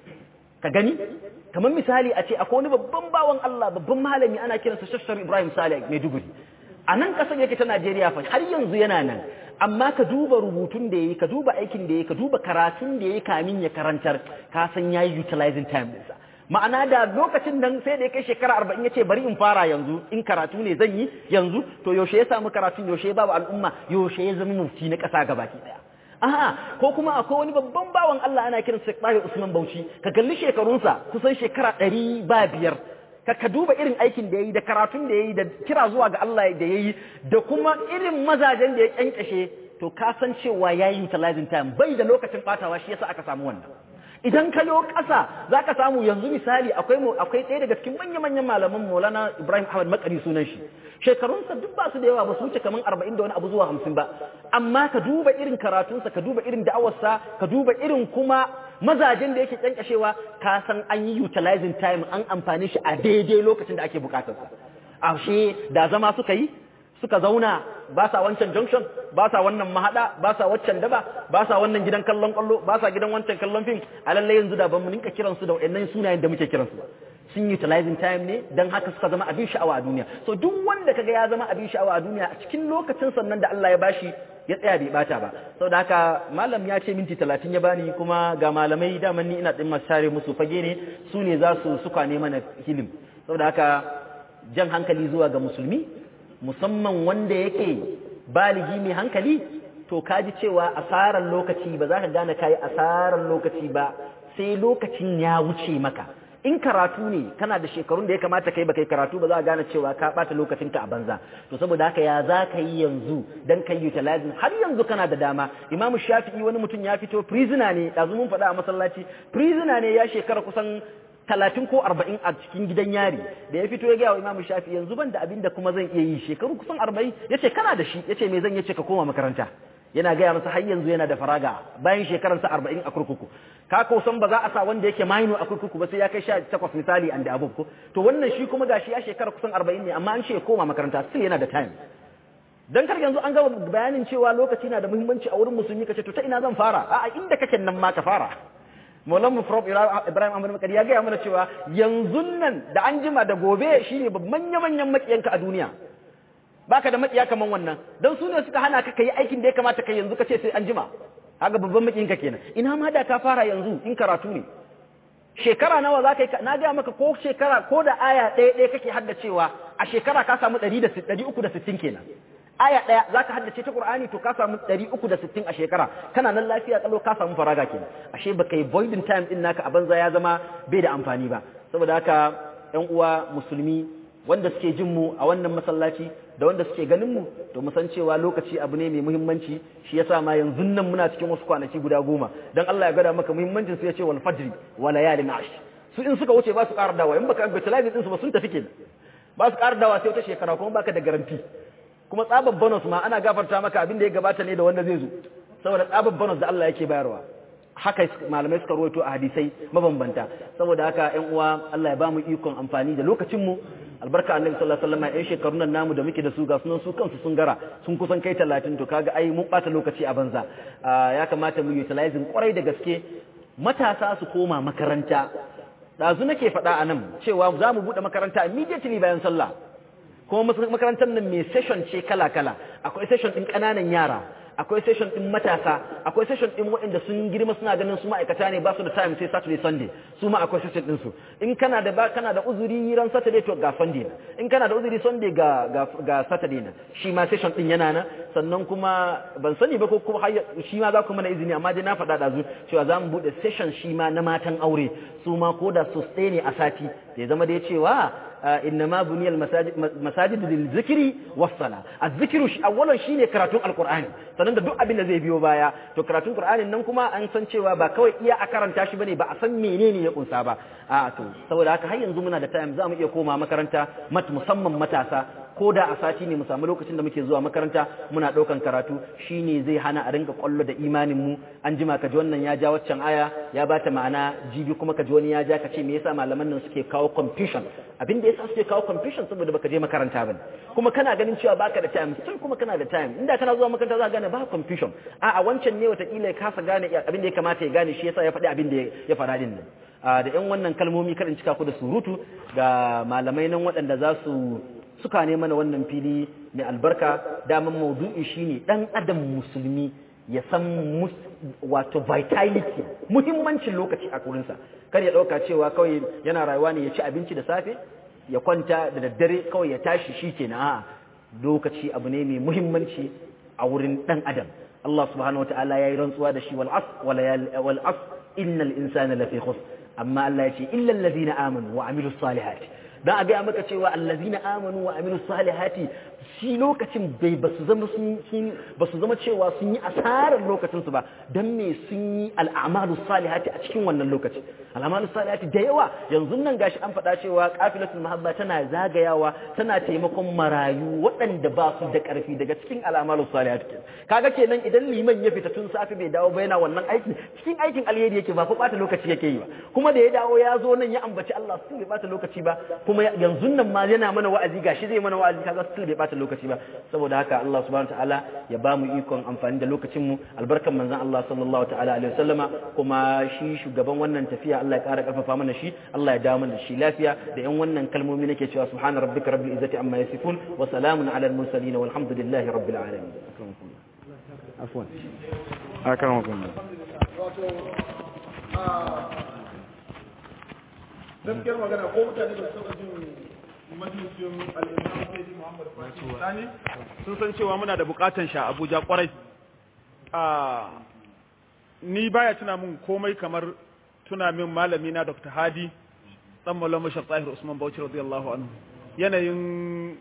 Speaker 2: ka gani kamar misali a ce akwai wani babban bawan Allah babban malami ana kiransa Shashar Ibrahim Saleh Maiduguri a nan kasar yake ta Najeriya fa har yanzu yana nan amma ka duba rubutun da yayi ka duba aikin da yayi ka duba karatun da yayi kamin ya karantar ka san yayi utilizing time ɗinsa ma'ana da lokacin nan sai da ya kai shekara 40 yace bari in fara yanzu in karatu ne zan yi yanzu to yaushe ya samu karatun yaushe ya ba al'umma yaushe ya zama mufti na ƙasa gabaki daya a'a ko kuma akwai wani babban bawan Allah ana kiransa Sheikh Usman Bauchi ka kalli shekarunsa kusan shekara 105 ka duba irin aikin da yayi da karatun da yayi da kira zuwa ga Allah da yayi da kuma irin mazajen da ya kankashe to ka san cewa yayi utilizing time bai da lokacin batawa shi yasa aka samu wannan idan ka yo ƙasa zaka samu yanzu misali akwai ɗaya daga cikin manyan malaman Maulana Ibrahim Ahmad Makari sunan shi shekarunsa duk ba su da yawa ba su wuce kaman 40 da wani abu zuwa 50 ba amma ka duba irin karatunsa ka duba irin da'awarsa ka duba irin kuma mazajen da yake kyankashewa ka san an yi utilizing time an amfani shi a daidai lokacin da ake bukatarsa ashe da zama suka zauna ba sa wancan junction ba sa wannan mahada ba sa waccan daba ba sa wannan gidan kallon kwallo ba sa gidan wancan kallon film a lalle yanzu da ban mu ninka kiransu da wayannan sunayen da muke kiransu ba sun utilizing time ne dan haka suka zama abin sha'awa a duniya so duk wanda kaga ya zama abin sha'awa a duniya a cikin lokacin sannan da Allah ya bashi ya tsaya bai bata ba saboda haka malam ya ce minti 30 ya bani kuma ga malamai daman ni ina din masare musu fage ne su ne za su suka ne mana hilim saboda haka jan hankali zuwa ga musulmi musamman wanda yake baligi mai hankali to kaji cewa asarar lokaci ba za ka gane kai asarar lokaci ba sai lokacin ya wuce maka in karatu ne kana da shekarun da ya kamata kai baka yi karatu ba za ka gane cewa ka bata lokacinka a banza to saboda haka ya za ka yi yanzu dan kai utilizing har yanzu kana da dama Imam Shafi'i wani mutum ya fito prisoner ne dazu mun faɗa a masallaci prisoner ne ya shekara kusan 30 ko 40 a cikin gidan yari da ya fito ya ga Imam Shafi'i yanzu ban da abin da kuma zan iya yi shekaru kusan 40 yace kana da shi yace me zan yace ka koma makaranta yana gaya masa har yanzu yana da faraga bayan shekaransa 40 a kurkuku ka ko san ba za a sa wanda yake maino a kurkuku ba sai ya kai 18 misali an da abu ko to wannan shi kuma gashi ya shekara kusan 40 ne amma an ce koma makaranta still yana da time dan kar yanzu an ga bayanin cewa lokaci na da muhimmanci a wurin musulmi kace to ta ina zan fara a inda kake nan ma ka fara Maulana Prof Ibrahim Ahmad Makari ya gaya mana cewa yanzu nan da an jima da gobe shine manyan makiyanka a duniya baka da makiya kaman wannan dan su ne suka hana ka kai aikin da ya kamata kai yanzu kace sai an jima kaga babban makiyinka kenan ina ma da ka fara yanzu in karatu ne shekara nawa za ka yi na ga maka ko shekara ko da aya ɗaya kake haddacewa a shekara ka samu 360 kenan aya ɗaya za ka haddace ta Qur'ani to ka samu 360 a shekara kana nan lafiya kallo ka samu faraga kenan ashe baka yi voiding time din naka a banza ya zama bai da amfani ba saboda haka ƴan uwa musulmi wanda suke jin mu a wannan masallaci da wanda suke ganin mu to mu san cewa lokaci abu ne mai muhimmanci shi yasa ma yanzu nan muna cikin wasu kwanaki guda 10 dan Allah ya gada maka muhimmancin su yace wal fajri wa layalin ash su in suka wuce ba su ƙara dawa in baka utilize din su ba sun tafi kenan ba su ƙara dawa sai wata shekara kuma baka da garanti kuma tsabar bonus ma ana gafarta maka abin da ya gabata ne da wanda zai zo saboda tsabar bonus da Allah yake bayarwa haka malamai suka rawaito a hadisai mabambanta. Saboda haka ƴan uwa Allah ya bamu ikon amfani da lokacin mu, albarka annabi sallallahu alaihi wasallam. ƴan shekarun nan namu da muke da su ga sunan su kansu sun gara sun kusan kai 30, to kaga ai mun bata lokaci a banza. Ya kamata mu utilizing kwarai da gaske matasa su koma makaranta. Dazu nake faɗa a nan cewa za mu buɗe makaranta immediately bayan sallah, kuma makarantar nan mai session ce kala-kala. Akwai session ɗin ƙananan yara, akwai session ɗin matasa, akwai session ɗin waɗanda sun girma suna ganin su ma'aikata ne ba su da time sai Saturday Sunday, su ma akwai session ɗinsu. In kana da uzuri ran Saturday to ga Sunday na, in kana da uzuri Sunday ga Saturday na, shi ma session ɗin yana nan. Sannan kuma ban sani ba ko kuma shi ma za ku mana izini, amma dai na faɗa ɗazu cewa za mu buɗe session shi ma na matan aure, su ma ko da su stay ne a sati, ya zama dai cewa إنما بني المساجد للذكر والصلاة. الذكر أولا شيء كراتون القرآن، sannan da duk abin da zai biyo baya. To karatun Qur'anin nan kuma an san cewa ba kawai iya a karanta shi bane, ba a san menene ya kunsa ba. To saboda haka har yanzu muna da time, za mu iya koma makaranta musamman matasa, ko da a sati ne mu samu lokacin da muke zuwa makaranta muna ɗaukan karatu. Shine zai hana a rinka kwallo da imanin mu. An jima ka ji wannan ya ja waccan aya ya bata ma'ana, jibi kuma ka ji wani ya ja ka ce me yasa malaman nan suke kawo confusion. Abin da yasa suke kawo confusion saboda baka je makaranta bane, kuma kana ganin cewa baka da time, sai kuma kana da time. Inda kana zuwa makaranta za ka gane ba confusion. A wancan ne watakila ya kasa gane abin da ya kamata ya gane, shi yasa ya faɗi abin da ya faɗa din nan. Da ƴan wannan kalmomi karin cika ku da surutu, ga malamai nan waɗanda za su suka ne mana wannan fili mai albarka. Daman maudu'i shine dan adam musulmi ya san wato vitality, muhimmancin lokaci a kurinsa. Kar ya ɗauka cewa kawai yana rayuwa ne ya ci abinci da safe ya kwanta da daddare kawai ya tashi shi kenan. A'a, lokaci abu ne mai muhimmanci a wurin ɗan adam. Allah subhanahu wa ta'ala ya yi rantsuwa da shi, wal asr innal insana lafi khusr. Amma Allah ya ce illal ladina amanu wa amilus salihati. Dan a ga maka cewa allazina amanu wa amilus salihati, shi lokacin bai basu zama cewa sun yi asarar lokacin su ba, dan me sun yi al'amalus salihati a cikin wannan lokaci. Al'amalus salihati da yawa yanzu nan gashi an faɗa cewa qafilatul mahabba tana zagayawa, tana taimakon marayu waɗanda ba su da ƙarfi daga cikin al'amalus salihati. Kaga kenan idan liman ya fita tun safi bai dawo ba yana wannan aiki, cikin aikin alheri yake, ba fa ɓata lokaci yake yi ba. Kuma da ya dawo ya zo nan ya ambaci Allah, su bai ɓata lokaci ba. Kuma yanzu nan ma yana mana wa'azi, gashi zai mana wa'azi, kaga su bai ɓata lokaci ba. Saboda haka Allah subhanahu ta'ala ya ba mu ikon amfani da lokacin mu, albarkan manzon Allah sallallahu ta'ala alaihi wasallama. Kuma shi shugaban wannan tafiya Allah ya ƙara ƙarfafa mana shi, Allah ya dawo mana shi lafiya. Da yan wannan kalmomi nake cewa subhana rabbika rabbil izzati amma yasifun wa salamun ala al mursalin walhamdulillahi rabbil alamin. Afwan. Akramakum.
Speaker 1: Gaskiyar magana ko mutane da suka jin majalisun al'imam sai Muhammad Fatih Sani sun san cewa muna da bukatan sha Abuja kwarai. Ni baya tuna min komai kamar tuna min malami na Dr. Hadi dan Maulana Sheikh Tahir Usman Bauchi radiyallahu anhu. Yanayin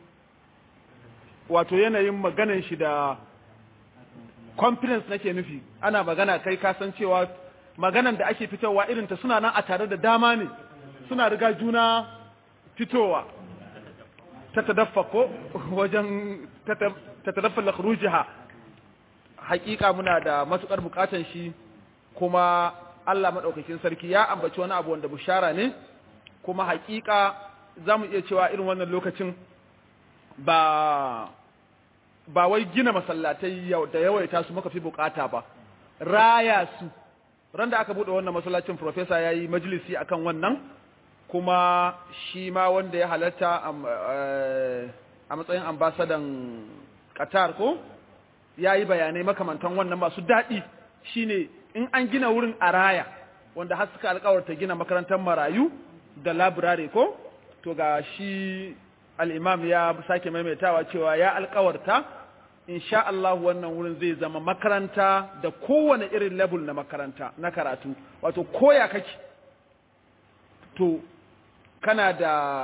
Speaker 1: maganan shi da confidence nake nufi. Ana magana kai ka san cewa maganan da ake fitowa irin ta suna nan a tare da dama ne, suna riga juna fitowa. تتدفق wajen tatadaffal khurujaha. Hakika muna da matukar bukatan shi, kuma Allah madaukakin sarki ya ambaci wani abu wanda bushara ne, kuma hakika zamu iya cewa irin wannan lokacin ba wai gina masallatai da yawaita su muka fi bukata ba, raya su. Ran da aka bude wannan masallacin professor yayi majalisi akan wannan, kuma shi ma wanda ya halarta a matsayin ambasadan Qatar ko ya yi bayanai makamantan wannan masu daɗi. Shine in an gina wurin a raya, wanda har suka alƙawarta gina makarantar marayu da labirare ko, to ga shi al'imam ya sake maimaitawa cewa ya alƙawarta insha Allah wannan wurin zai zama makaranta da kowane irin level na makaranta na karatu, wato koya kake to kana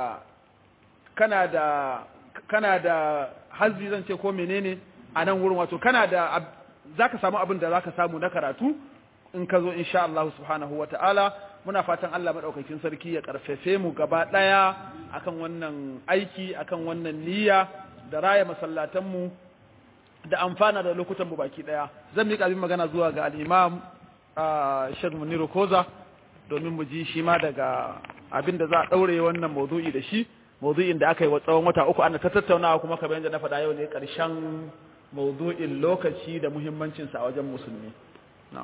Speaker 1: da hazzi zan ce ko menene a nan wurin, wato kana da zaka samu abin da zaka samu na karatu in ka zo insha Allah subhanahu wata'ala. Muna fatan Allah madaukakin sarki ya karfafe mu gaba daya akan wannan aiki, akan wannan niyya da raya masallatan mu da amfana da lokutan mu baki daya. Zan miƙa abin magana zuwa ga al-Imam Sheikh Muniru Koza domin mu ji shi ma daga abin da za a daure wannan maudu'i da shi, maudu'in da aka yi wa tsawon wata uku ana ta tattaunawa, kuma kamar yadda na faɗa yau ne ƙarshen maudu'in lokaci da muhimmancinsa a wajen musulmi. Na'am.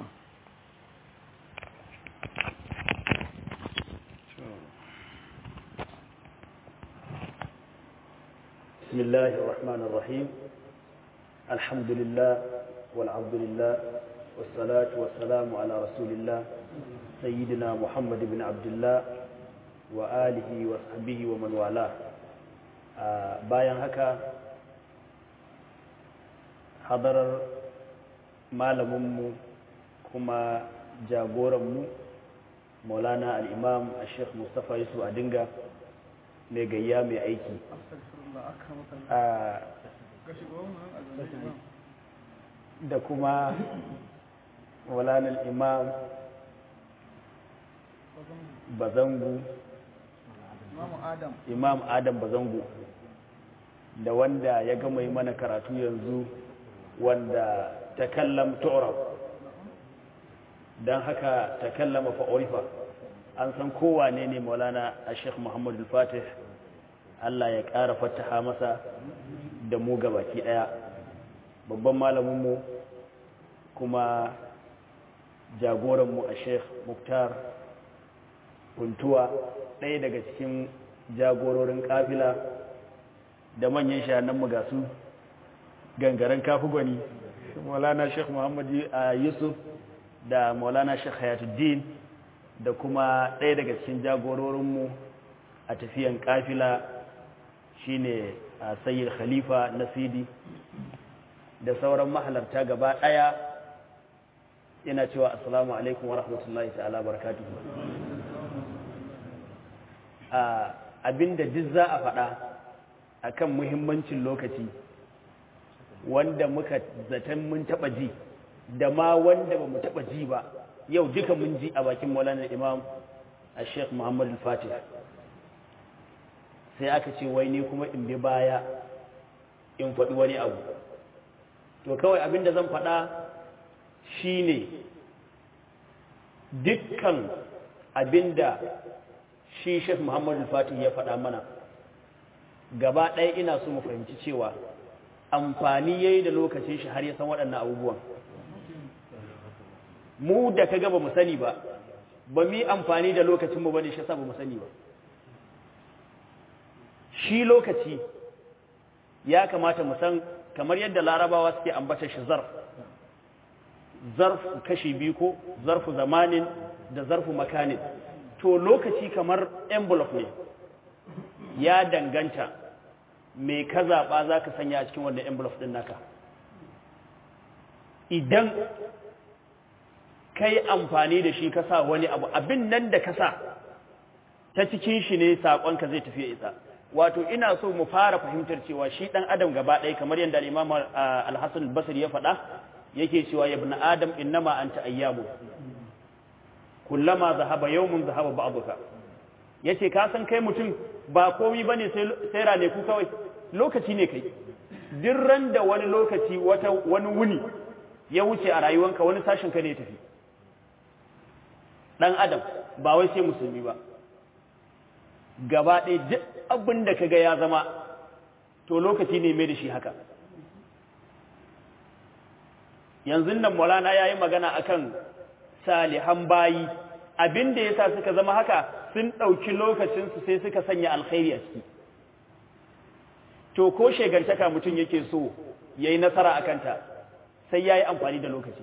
Speaker 2: بسم الله الرحمن الرحيم. الحمد لله والعبد لله والصلاة والسلام على رسول الله سيدنا محمد بن عبد الله وآله وصحبه ومن والاه. bayan haka hadarar malaminmu kuma jagoranmu Maulana al-Imam Sheikh Mustapha Yusuf Adinga mai gayya mai aiki, da kuma Maulana al-Imam Bazangu, Imam Adam Bazangu, da wanda ya gama yi mana karatu yanzu, wanda takallam tu'raf, dan haka takallama fa'urifa, an san kowane ne Maulana Sheikh Muhammad al-Fatih. Allah ya ƙara fataha masa da mu gabaki ɗaya. Babban malaminmu kuma jagoranmu a Sheikh Muktar Kuntuwa, ɗaya daga cikin jagororin kafila da manyan shahannan ga su gangaren kafi gwani, Maulana Sheikh Muhammad Yusuf da Maulana Sheikh Hayatuddin, da kuma ɗaya daga cikin jagororinmu a tafiyan kafila shine Sayyid Khalifa Nasidi, da sauran mahalarta gaba ɗaya. Ina cewa assalamu alaikum wa rahmatullahi ta'ala barakatuhu. Abinda duk za a faɗa akan muhimmancin lokaci, wanda muka zaton mun taɓa ji da ma wanda ba mu taɓa ji ba, yau duka mun ji a bakin Maulana Imam Sheikh Muhammad al-Fatih. Sai aka ce wai ni kuma in bi baya in faɗi wani abu. To kawai abinda zan faɗa shine dukkan abinda shi Sheikh Muhammad al-Fatih ya faɗa mana gaba ɗaya, ina so mu fahimci cewa amfani yayi da lokacin shi har ya san waɗannan abubuwan. Mu da kaga ba mu sani ba mu yi amfani da lokacin mu bane, shi yasa ba mu sani ba. Shi lokaci ya kamata mu san, kamar yadda Larabawa suke ambata shi zarf kashi biyu, ko zarfu zamanin da zarfu makanin. To lokaci kamar envelope ne, ya danganta me ka zaɓa za ka sanya a cikin wannan envelope ɗin naka. Idan ka yi amfani da shi ka sa wani abu, abin nan da ka sa ta cikin shi ne saƙonka zai tafiya isa. Wato ina so mu fara fahimtar cewa shi ɗan adam gaba ɗaya, kamar yadda Imam Al-Hasan Al-Basri ya faɗa, yake cewa ya ibn adam innama anta ayyamu kullama zahaba yawmun zahaba ba'duka. Yace ka san kai mutum ba komai bane sai rane ku kawai, lokaci ne kai. Duk ran da wani lokaci wani wuni ya wuce a rayuwanka, wani sashin ka ne ya tafi. Dan adam ba wai sai musulmi ba, gaba ɗaya duk abin da kaga ya zama to lokaci ne mai da shi haka. Yanzu nan Maulana ya yi magana akan salihan bayi, abin da ya sa suka zama haka, sun ɗauki lokacinsu sai suka sanya alkhairi a ciki. To ko shegantaka mutum yake so ya yi nasara a kanta, sai ya yi amfani da lokaci.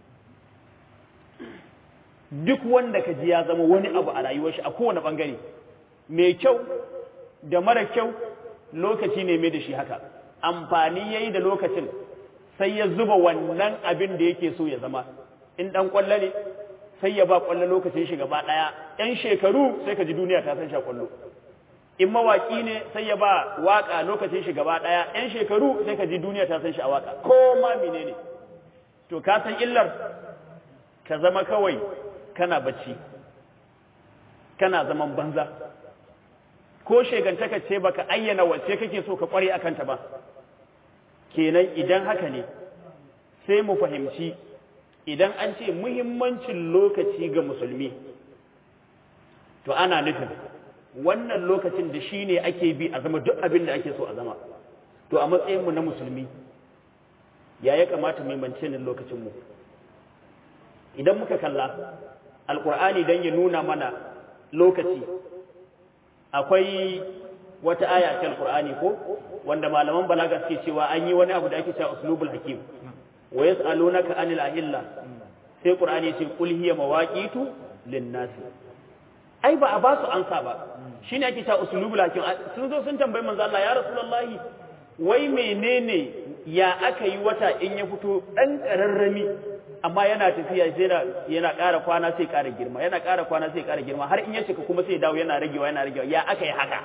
Speaker 2: Duk wanda ka ji ya zama wani abu a rayuwar shi a kowane ɓangare, mai kyau da mara kyau, lokaci ne mai da shi haka. Amfani ya yi da lokacin, sai ya zuba wannan abin da yake so ya zama. In ɗan ƙwallo ne, sai ya ba ƙwallo lokacin shi gaba ɗaya. ‘Yan shekaru sai ka ji duniya ta san sha ƙwallo. In mawaƙi ne, sai ya ba waƙa lokacin shi gaba ɗaya. ‘Yan shekaru sai ka ji duniya ta san shi a waƙa. Ko ma mene ne. To ka san illar ka zama kawai kana bacci, kana zaman banza. Ko shegantaka ce baka ayyana wacce kake so ka ƙware akan ta ba. Kenan idan haka ne, sai mu fahimci
Speaker 3: idan an ce muhimmancin lokaci ga musulmi to ana nufin wannan lokacin da shi ne ake bi a zama duk abin da ake so a zama. To a matsayinmu na musulmi ya kamata muhimmancin lokacinmu. Idan muka kalla alkur'ani don ya nuna mana lokaci, akwai wata aya a cikin alkur'ani ko wanda malaman balaga suke cewa an yi wani abu da ake cewa uslubul hakim, wa yas'alunaka anil ahilla, sai qur'ani ya ce qul hiya mawaqitu lin-nas. Ai ba a ba su ansa ba, shine ake cewa uslubul hakim. Sun zo sun tambayi manzo Allah, ya rasulullahi wai menene ya aka yi wata in ya fito dan kararrami amma yana tafiya sai yana ƙara kwana sai ƙara girma, yana ƙara kwana sai ƙara girma, har in ya cika kuma sai dawo yana ragewa, ya aka yi haka?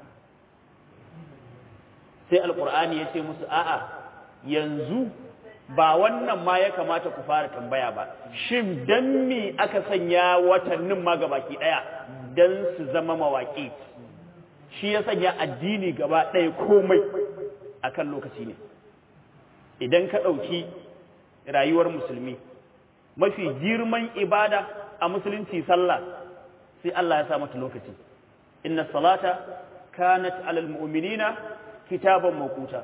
Speaker 3: Sai alqur'ani ya ce musu a'a, yanzu ba wannan ma ya kamata ku fara tambaya ba, shin dan me aka sanya watannin ma gabaki daya dan su zama mawaki? Shi ya sanya addini gaba daya komai akan lokaci ne. Idan ka dauki rayuwar musulmi, mafi girman ibada a musulunci sallah, sai Allah ya sa mata lokaci. Inna salata kanat alal mu'minina kitaban mawquta.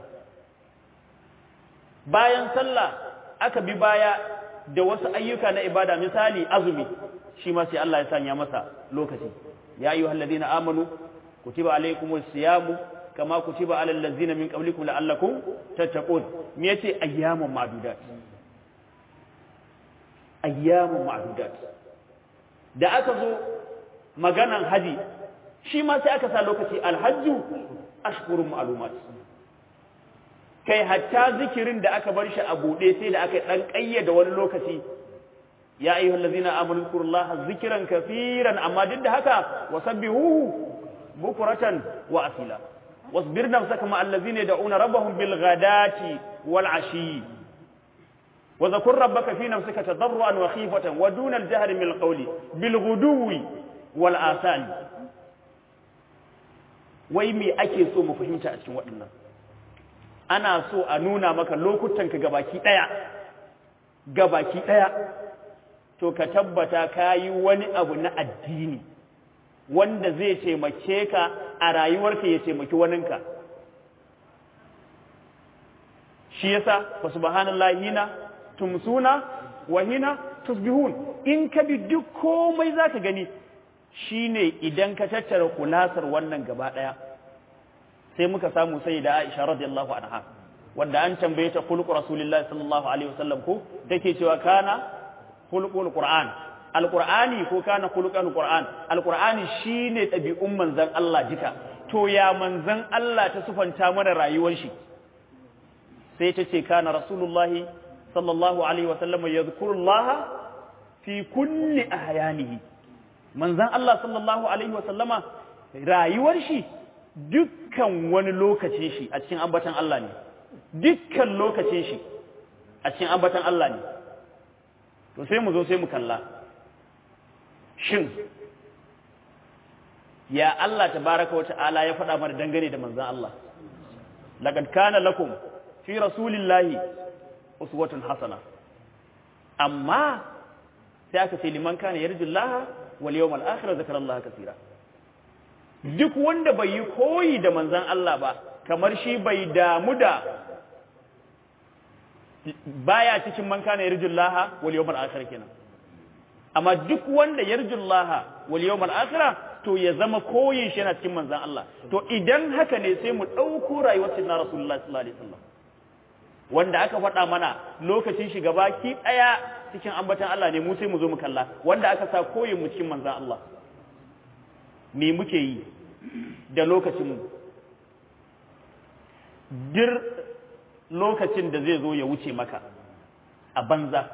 Speaker 3: Bayan sallah aka bi baya da wasu ayyuka na ibada, misali azumi, shi ma sai Allah ya sanya masa lokaci. Ya ayyuhalladhina amanu kutiba alaykumus siyamu kama kutiba alal ladzina min qablikum la'allakum tattaqun. Me yace ayyamun ma'dudat? Ayyamun ma'dudat. Da aka zo maganan haji, shi ma sai aka sa lokaci, alhajju ashhurun ma'lumat. Kai hatta zikirin da aka bar shi a bude sai da aka dan kayyade wani lokaci. Ya ayyuhallazina amanu zkurullaha zikran kaseeran, amma duk da haka wasabbihuhu bukratan wa asila. wasbir nafsaka ma allazina yad'una rabbahum bil ghadati wal ashi. وذكر ربك في نفسك تضرعا وخيفة ودون الجهر من القول بالغدو والآثال. wai me ake so mu fahimta a cikin waɗannan? Ana so a nuna maka lokutanka gabaki ɗaya, to ka tabbata ka yi wani abu na addini wanda zai taimake ka a rayuwarka, ya taimaki waninka. Shi yasa fa subhanallahi hina tumsuna wa hina tusbihun. In ka bi duk komai zaka gani shine idan ka tattara kulasar wannan gaba daya. Sai muka samu sayyida Aisha radiyallahu anha, wanda an tambaye ta khuluq rasulullahi sallallahu alaihi wasallam ko take cewa kana khuluqul qur'an, alqur'ani ko kana khuluqul qur'an. Alqur'ani shine dabi'un manzon Allah jika. To ya manzon Allah ta sufanta mana rayuwar shi? Sai ta ce kana rasulullahi sallallahu alaihi wasallam yadhkurullaha fi kulli ahyanihi. Manzon Allah sallallahu alaihi wasallama rayuwar shi dukkan wani lokacin shi a cikin ambatan Allah ne, dukkan lokacin shi a cikin ambatan Allah ne. To sai mu zo sai mu kalla, shin ya Allah tabaraka wa ta'ala ya faɗa mana dangane da manzon Allah? Laqad kana lakum fi rasulillahi uswatun hasana. Amma sai aka ce liman kana yarjullaha wal yawmal akhir zakara Allah kaseera. Duk wanda bai yi koyi da manzon Allah ba, kamar shi bai damu da baya cikin man kana yarjullaha wal yawmal akhir kenan. Amma duk wanda yarjullaha wal yawmal akhir to ya zama koyin shi yana cikin manzon Allah. To idan haka ne sai mu dauko rayuwar sayyidina Rasulullahi sallallahu alaihi wasallam, wanda aka faɗa mana lokacin shi gabaki ɗaya cikin ambatan Allah ne. Mu sai mu zo mu kalla wanda aka sa koyin mu cikin manzan Allah, me muke yi da lokacin mu? Dir lokacin da zai zo ya wuce maka a banza,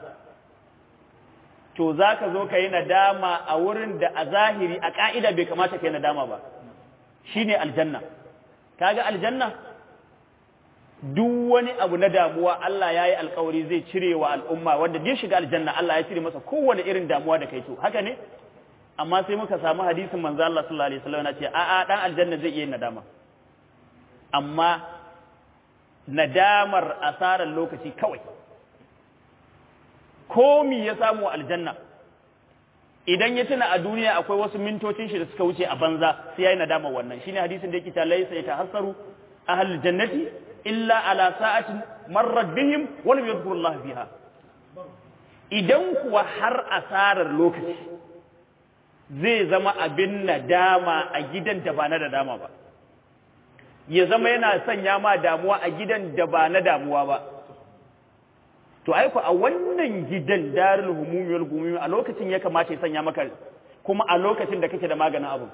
Speaker 3: to za ka zo ka yi nadama a wurin da a zahiri a ƙa'ida bai kamata ka yi nadama ba. Shi ne aljanna. Kaga aljanna, duk wani abu na damuwa Allah ya yi alkawari zai cire wa al'umma, wanda zai shiga aljanna Allah ya cire masa kowane irin damuwa da kai to haka ne. Amma sai muka samu hadisin manzo Allah sallallahu alaihi wasallam yana ce a'a dan aljanna zai iya nadama, amma nadamar asarar lokaci kawai. komi ya samu aljanna idan ya tuna a duniya akwai wasu mintocin shi da suka wuce a banza sai yayi nadama wannan shine hadisin da yake ta laysa yatahassaru ahlul jannati illa ala sa'atin marrat bihim wa lam yadhkuru Allah fiha idan kuwa har asarar lokaci zai zama abin nadama a gidan da ba na nadama ba ya zama yana sanya ma damuwa a gidan da ba na damuwa ba to aiku a wannan gidan darul humumi wal gumumi a lokacin ya kamata ya sanya maka kuma a lokacin da kake da maganin abu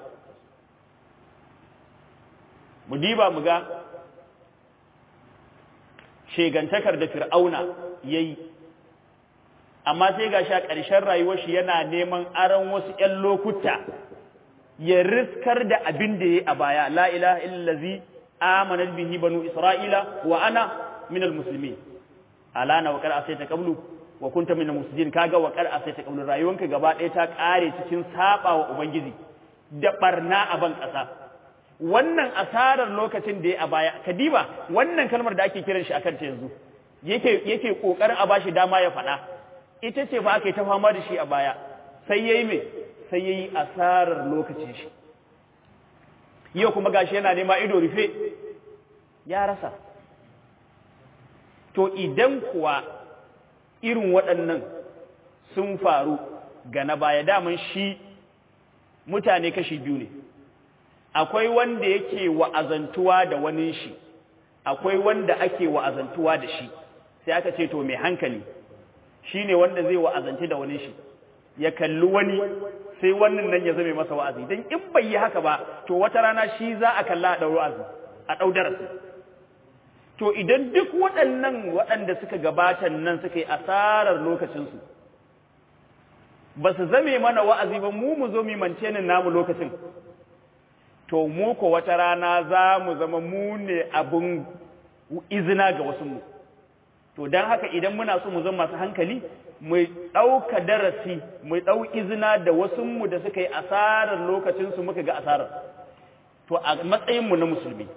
Speaker 3: mu diba mu ga shegantakar da fir'auna yayi amma sai gashi a ƙarshen rayuwar shi yana neman aron wasu ƴan lokuta ya riskar da abin da yayi a baya la ilaha illallazi amana bihi banu isra'ila wa ana minal muslimin alana wa qad asaita qablu wa kunta minal muslimin kaga wa qad asaita qablu rayuwanka gaba ɗaya ta ƙare cikin saba wa ubangiji da barna a ban ƙasa wannan asarar lokacin da yayi a baya kadiba wannan kalmar da ake kiran shi akan ta yanzu yake kokarin a bashi dama ya faɗa ita ce ba aka yi ta fama da shi a baya sai yayi me sai yayi asarar lokacin shi yau kuma gashi yana nema ido rufe ya rasa to idan kuwa irin waɗannan sun faru ga na baya daman shi mutane kashi biyu ne akwai wanda yake wa'azantuwa da wani shi akwai wanda ake wa'azantuwa da shi sai aka ce to mai hankali shine wanda zai wa'azanci da wani shi ya kalli wani sai wannan nan ya zame masa wa'azi dan in bai yi haka ba to wata rana shi za a kalla a dauro wa'azi a dau darasi to idan duk waɗannan waɗanda suka gabata nan suka yi asarar lokacin su ba su zame mana wa'azi ba mu zo mu mance ni namu lokacin to mu ko wata rana za mu zama mu ne abun izina ga wasu mu to dan haka idan muna so mu zama masu hankali mu ɗauka darasi mu ɗau izina da wasunmu da suka yi asarar lokacinsu muka ga asarar to a matsayinmu na musulmi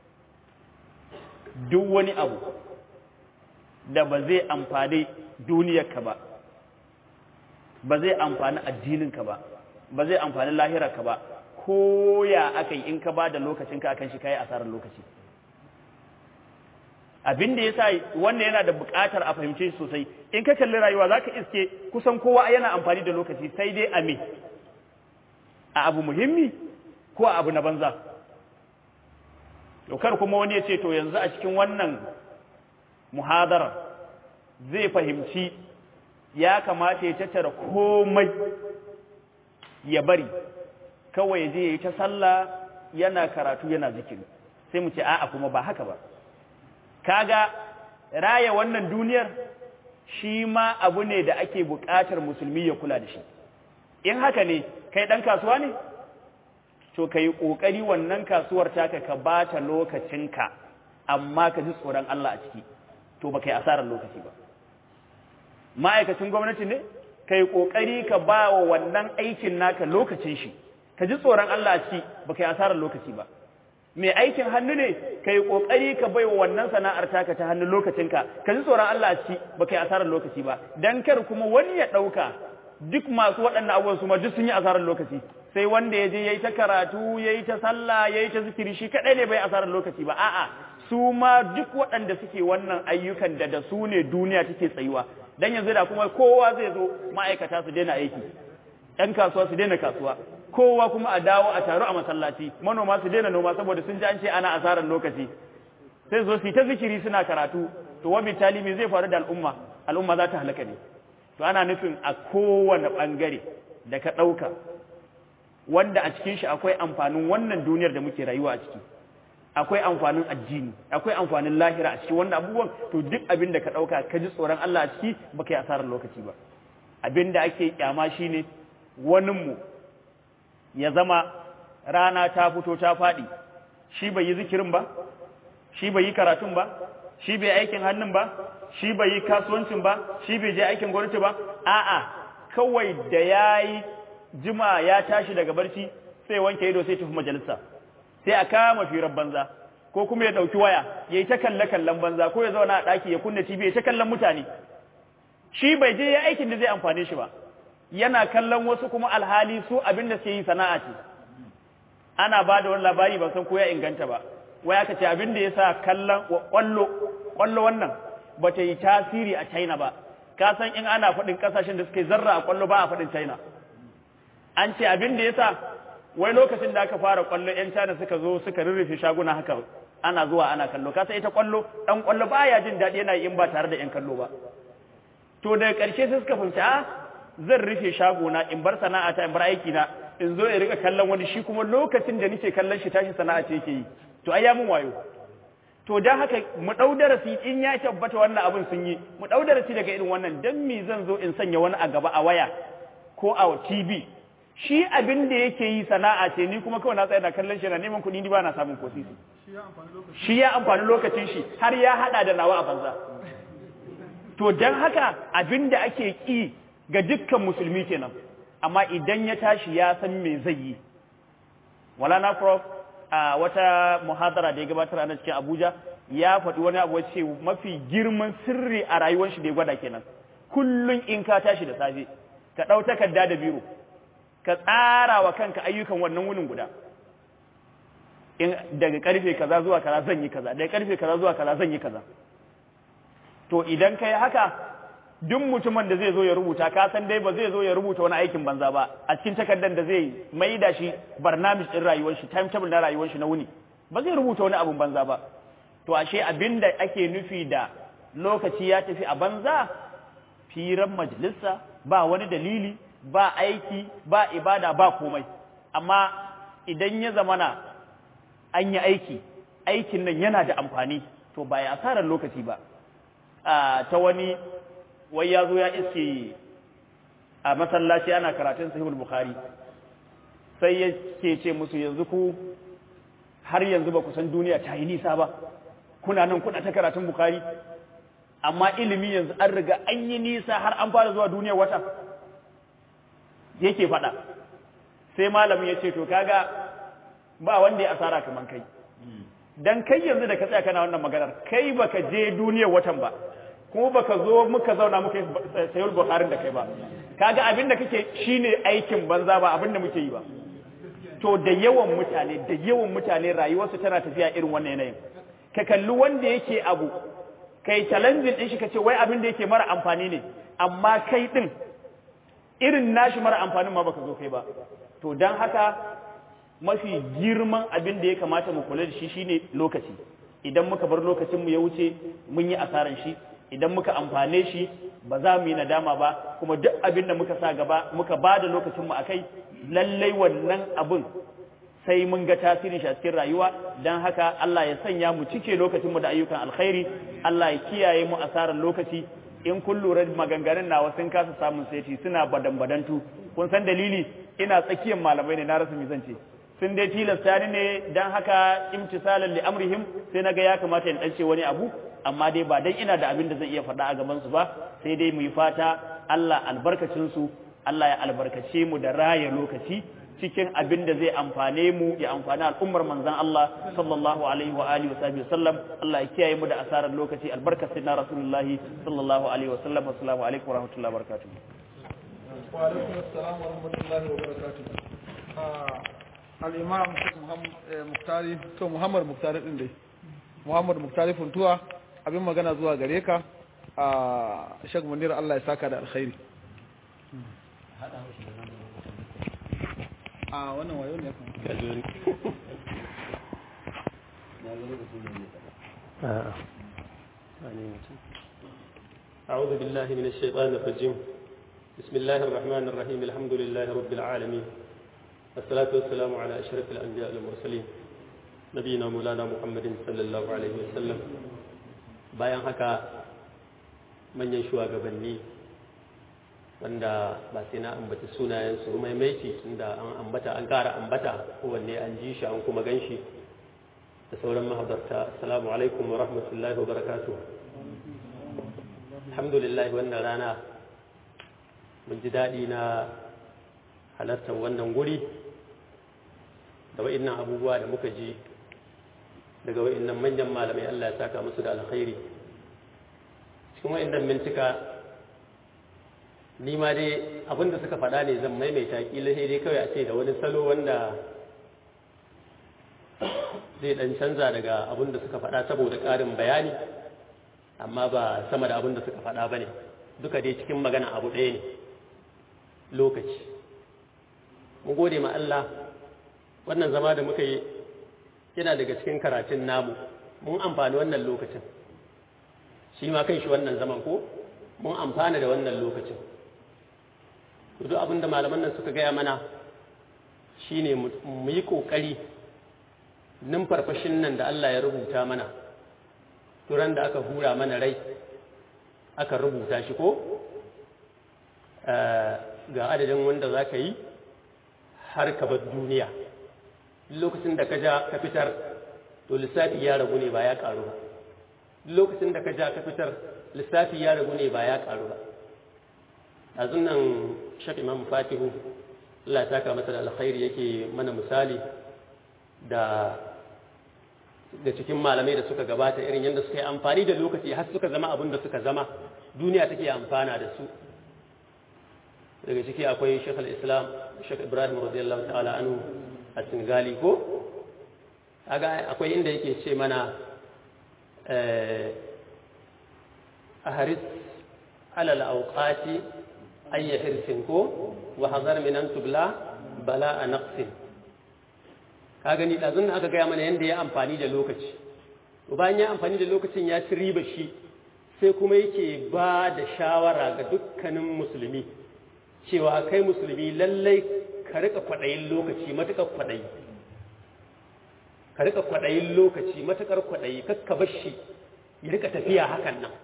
Speaker 3: duk wani abu da ba zai amfani duniyarka ba ba zai amfani addininka ba ba zai amfani lahirarka ba ko ya aka yi in ka ba da lokacinka akan shi ka yi asarar lokaci abin da ya sa wannan yana da buƙatar a fahimce shi sosai in ka kalli rayuwa za ka iske kusan kowa yana amfani da lokaci sai dai a me a abu muhimmi ko a abu na banza to kar kuma wani ya ce to yanzu a cikin wannan muhadara zai fahimci ya kamata ya tattara komai ya bari kawai ya je ya yi ta sallah yana karatu yana zikiri sai mu ce a'a kuma ba haka ba kaga raya wannan duniyar shi ma abu ne da ake buƙatar musulmi ya kula da shi in haka ne kai ɗan kasuwa ne to ka yi ƙoƙari wannan kasuwar taka ka ba ta lokacinka amma ka ji tsoron Allah a ciki to ba ka yi asarar lokaci ba ma'aikacin gwamnati ne ka yi ƙoƙari ka ba wa wannan aikin naka lokacin shi ka ji tsoron Allah a ciki ba ka yi asarar lokaci ba mai aikin hannu ne ka yi ƙoƙari ka bai wa wannan sana'ar taka ta hannu lokacinka ka ji tsoron Allah a ciki ba ka yi asarar lokaci ba dan kar kuma wani ya ɗauka duk masu waɗannan abubuwan su ma duk sun yi asarar lokaci sai wanda ya je ya yi ta karatu ya yi ta sallah ya yi ta zikiri shi kaɗai ne bai asarar lokaci ba a'a su ma duk waɗanda suke wannan ayyukan da su ne duniya take tsayuwa dan yanzu da kuma kowa zai zo ma'aikata su daina aiki ɗan kasuwa su daina kasuwa kowa kuma a dawo a taru a masallaci manoma su daina noma saboda sun ji an ce ana asarar lokaci sai zo su ta zikiri suna karatu to wa bitali me zai faru da al'umma za ta halaka ne to ana nufin a kowane bangare da ka ɗauka wanda a cikin shi akwai amfanin wannan duniyar da muke rayuwa a ciki akwai amfanin addini akwai amfanin lahira a ciki wanda abubuwan to duk abin da ka ɗauka ka ji tsoron Allah a ciki baka yi asarar lokaci ba abin da ake kyama shine waninmu ya zama rana ta fito ta faɗi shi bai yi zikirin ba shi bai yi karatun ba shi bai aikin hannun ba shi bai yi kasuwancin ba shi bai je aikin gwamnati ba a'a kawai da yayi jima ya tashi daga barci sai wanke ido sai tafi majalisa sai a kama firar banza ko kuma ya dauki waya yayi ta kallon banza ko ya zauna a daki ya kunna TV ya ta kallon mutane shi bai je ya aikin da zai amfane shi ba, yana kallon wasu kuma alhali su abin da suke yi sana'a ce. Ana ba da wani labari ba san ko ya inganta ba, wai aka ce abin da ya sa kallon ƙwallo wannan ba ta yi tasiri a China ba, ka san in ana faɗin ƙasashen da suke zarra a ƙwallo ba a faɗin China. An ce abin da ya sa wai lokacin da aka fara ƙwallo 'yan China suka zo suka rurrufe shaguna haka ana zuwa ana kallo, ka san ita ƙwallo ɗan ƙwallo ba ya jin daɗi yana yin ba tare da 'yan kallo ba. To daga ƙarshe sai suka fahimci zan rufe shagona in bar sana'ata in bar aikina in zo in rika kallon wani shi kuma lokacin da nake kallon shi tashi sana'a ce yake yi, to ai ya mun wayo. To dan haka mu dau darasi in ya tabbata wannan abin sun yi, mu dau darasi daga irin wannan, dan me zan zo in sanya wani a gaba a waya ko a TV, shi abin da yake yi sana'a ce, ni kuma kawai na tsaya na kallon shi na neman kuɗi ni ba na samun ko sisi. Shi ya amfani lokacin shi har ya hada da nawa a banza. To dan haka abin da ake ki ga dukkan musulmi kenan, amma idan ya tashi ya san me zai yi. Walana Prof a wata muhadara da ya gabatar a cikin Abuja ya faɗi wani abu ce mafi girman sirri a rayuwar shi da ya gwada kenan. Kullun in ka tashi da safe ka ɗau takarda da biro ka tsara wa kanka ayyukan wannan wunin guda. In daga karfe kaza zuwa kaza zan yi kaza, daga karfe kaza zuwa kaza zan yi kaza. To idan kai haka duk mutumin da zai zo ya rubuta, ka san dai ba zai zo ya rubuta wani aikin banza ba a cikin takardar da zai maida shi barnamij din rayuwar shi, timetable na rayuwar shi na wuni, ba zai rubuta wani abun banza ba. To ashe abinda ake nufi da lokaci ya tafi a banza, firan majalisa, ba wani dalili, ba aiki, ba ibada, ba komai. Amma idan ya zamana an yi aikin nan yana da amfani, to ba ya asarar lokaci ba. Ta wani wai ya zo ya iske a masallaci ana karatun sahihul bukhari, sai yake ce musu yanzu ku har yanzu ba ku san duniya ta yi nisa ba, kuna nan kuna ta karatun bukhari, amma ilimi yanzu an riga an yi nisa har an fara zuwa duniyar wata. Yake faɗa sai malamin ya ce to kaga ba wanda ya asara kaman kai, dan kai yanzu da ka tsaya kana wannan maganar kai baka je duniyar watan ba, kuma baka zo muka zauna muka yi sayul bukharin da kai ba, kaga abin da kake shine aikin banza ba abin da muke yi ba. To da yawan mutane rayuwarsu tana tafiya irin wannan yanayin. Ka kalli wanda yake abu kai challenging din shi kace wai abin da yake mara amfani ne, amma kai din irin nashi mara amfanin ma baka zo kai ba. To dan haka mafi girman abin da ya kamata mu kula da shi shine lokaci. Idan muka bar lokacin mu ya wuce mun yi asaran shi, idan muka amfane shi ba za mu yi nadama ba, kuma duk abin da muka sa gaba muka ba da lokacinmu a kai, lallai wannan abin sai mun ga tasirin shi a cikin rayuwa. Don haka Allah ya sanya mu cike lokacinmu da ayyukan alkhairi, Allah ya kiyaye mu asarar lokaci. In kun lura maganganun nawa sun kasa samun saiti, suna badan-badantu, kun san dalili, ina tsakiyar malamai ne na rasa mi zance. Sun dai tilasta ni ne, don haka imtisalan li amrihim sai naga ya kamata in dace wani abu, amma dai ba dan ina da abin da zan iya faɗa a gaban su ba, sai dai mu yi fata Allah albarkacin su, Allah ya albarkace mu da raya lokaci cikin abin da zai amfane mu, ya amfani al'ummar manzon Allah sallallahu alaihi wa alihi wa sahbihi sallam. Allah ya kiyaye mu da asarar lokaci, albarkacin na rasulullahi sallallahu alaihi wa sallam. Assalamu alaikum wa rahmatullahi wa barakatuh.
Speaker 1: Wa alaikum assalam wa rahmatullahi wa barakatuh. Al-Imam Muktari, to Muhammad Muktari din dai, Muhammad Muktari Funtuwa, abin magana zuwa gare ka a Sheikh Munir, Allah ya saka da alkhairi. Wannan wayo ne
Speaker 4: أعوذ بالله من الشيطان الرجيم. بسم الله الرحمن الرحيم. الحمد لله رب العالمين، والصلاة والسلام على أشرف الأنبياء والمرسلين نبينا مولانا محمد صلى الله عليه وسلم. bayan haka manyan shugabanni wanda ba sai na ambata sunayensu maimaici, tunda an ambata an ƙara ambata kowanne an ji shi an kuma gan shi, da sauran mahadarta, assalamu alaikum wa rahmatullahi wa barakatuh. Alhamdulillah, wannan rana mun ji daɗi na halartar wannan guri da wa'innan abubuwa da muka ji daga wa'innan manyan malamai. Allah ya saka musu da alkhairi. Cikin wa'innan mintika ni ma dai abinda suka faɗa ne zan maimaita kila sai dai kawai a ce da wani salo wanda zai dan canza daga abinda suka faɗa saboda ƙarin bayani amma ba sama da abinda suka faɗa bane duka dai cikin magana abu ɗaya ne lokaci. Mu gode ma Allah wannan zama da muka yi yana daga cikin karatun namu mun amfani wannan lokacin shi ma kan shi wannan zaman ko mun amfana da wannan lokacin. Duk abin da malaman nan suka gaya mana shine mu yi kokari numfarfashin nan da Allah ya rubuta mana turan da aka hura mana rai aka rubuta shi ko ga adadin wanda za ka yi har ka bar duniya. Lokacin da ka ja ka fitar to lissafi ya ragu ne ba ya karu ba. Lokacin da ka ja ka fitar lissafi ya ragu ne ba ya karu ba. Azun nan Sheikh Imam Fatihu Allah ya saka masa da alkhairi yake mana misali da cikin malamai da suka gabata irin yadda suka yi amfani da lokaci har suka zama abin da suka zama duniya take amfana da su. Daga ciki akwai Sheikh al-Islam Sheikh Ibrahim radiyallahu ta'ala anhu a Senegali ko aga akwai inda yake ce mana aharis alal awqati ay hirsin ko wa hazar min an tubla bala naqsin. Ka gani dazun aka gaya mana yanda ya amfani da lokaci to bayan ya amfani da lokacin ya ci riba shi sai kuma yake ba da shawara ga dukkanin musulmi cewa kai musulmi lallai ka rika kwaɗayin lokaci matuƙar kwaɗayi, ka rika kwaɗayin lokaci matuƙar kwaɗayi, kakka bar shi ya rika tafiya hakan nan,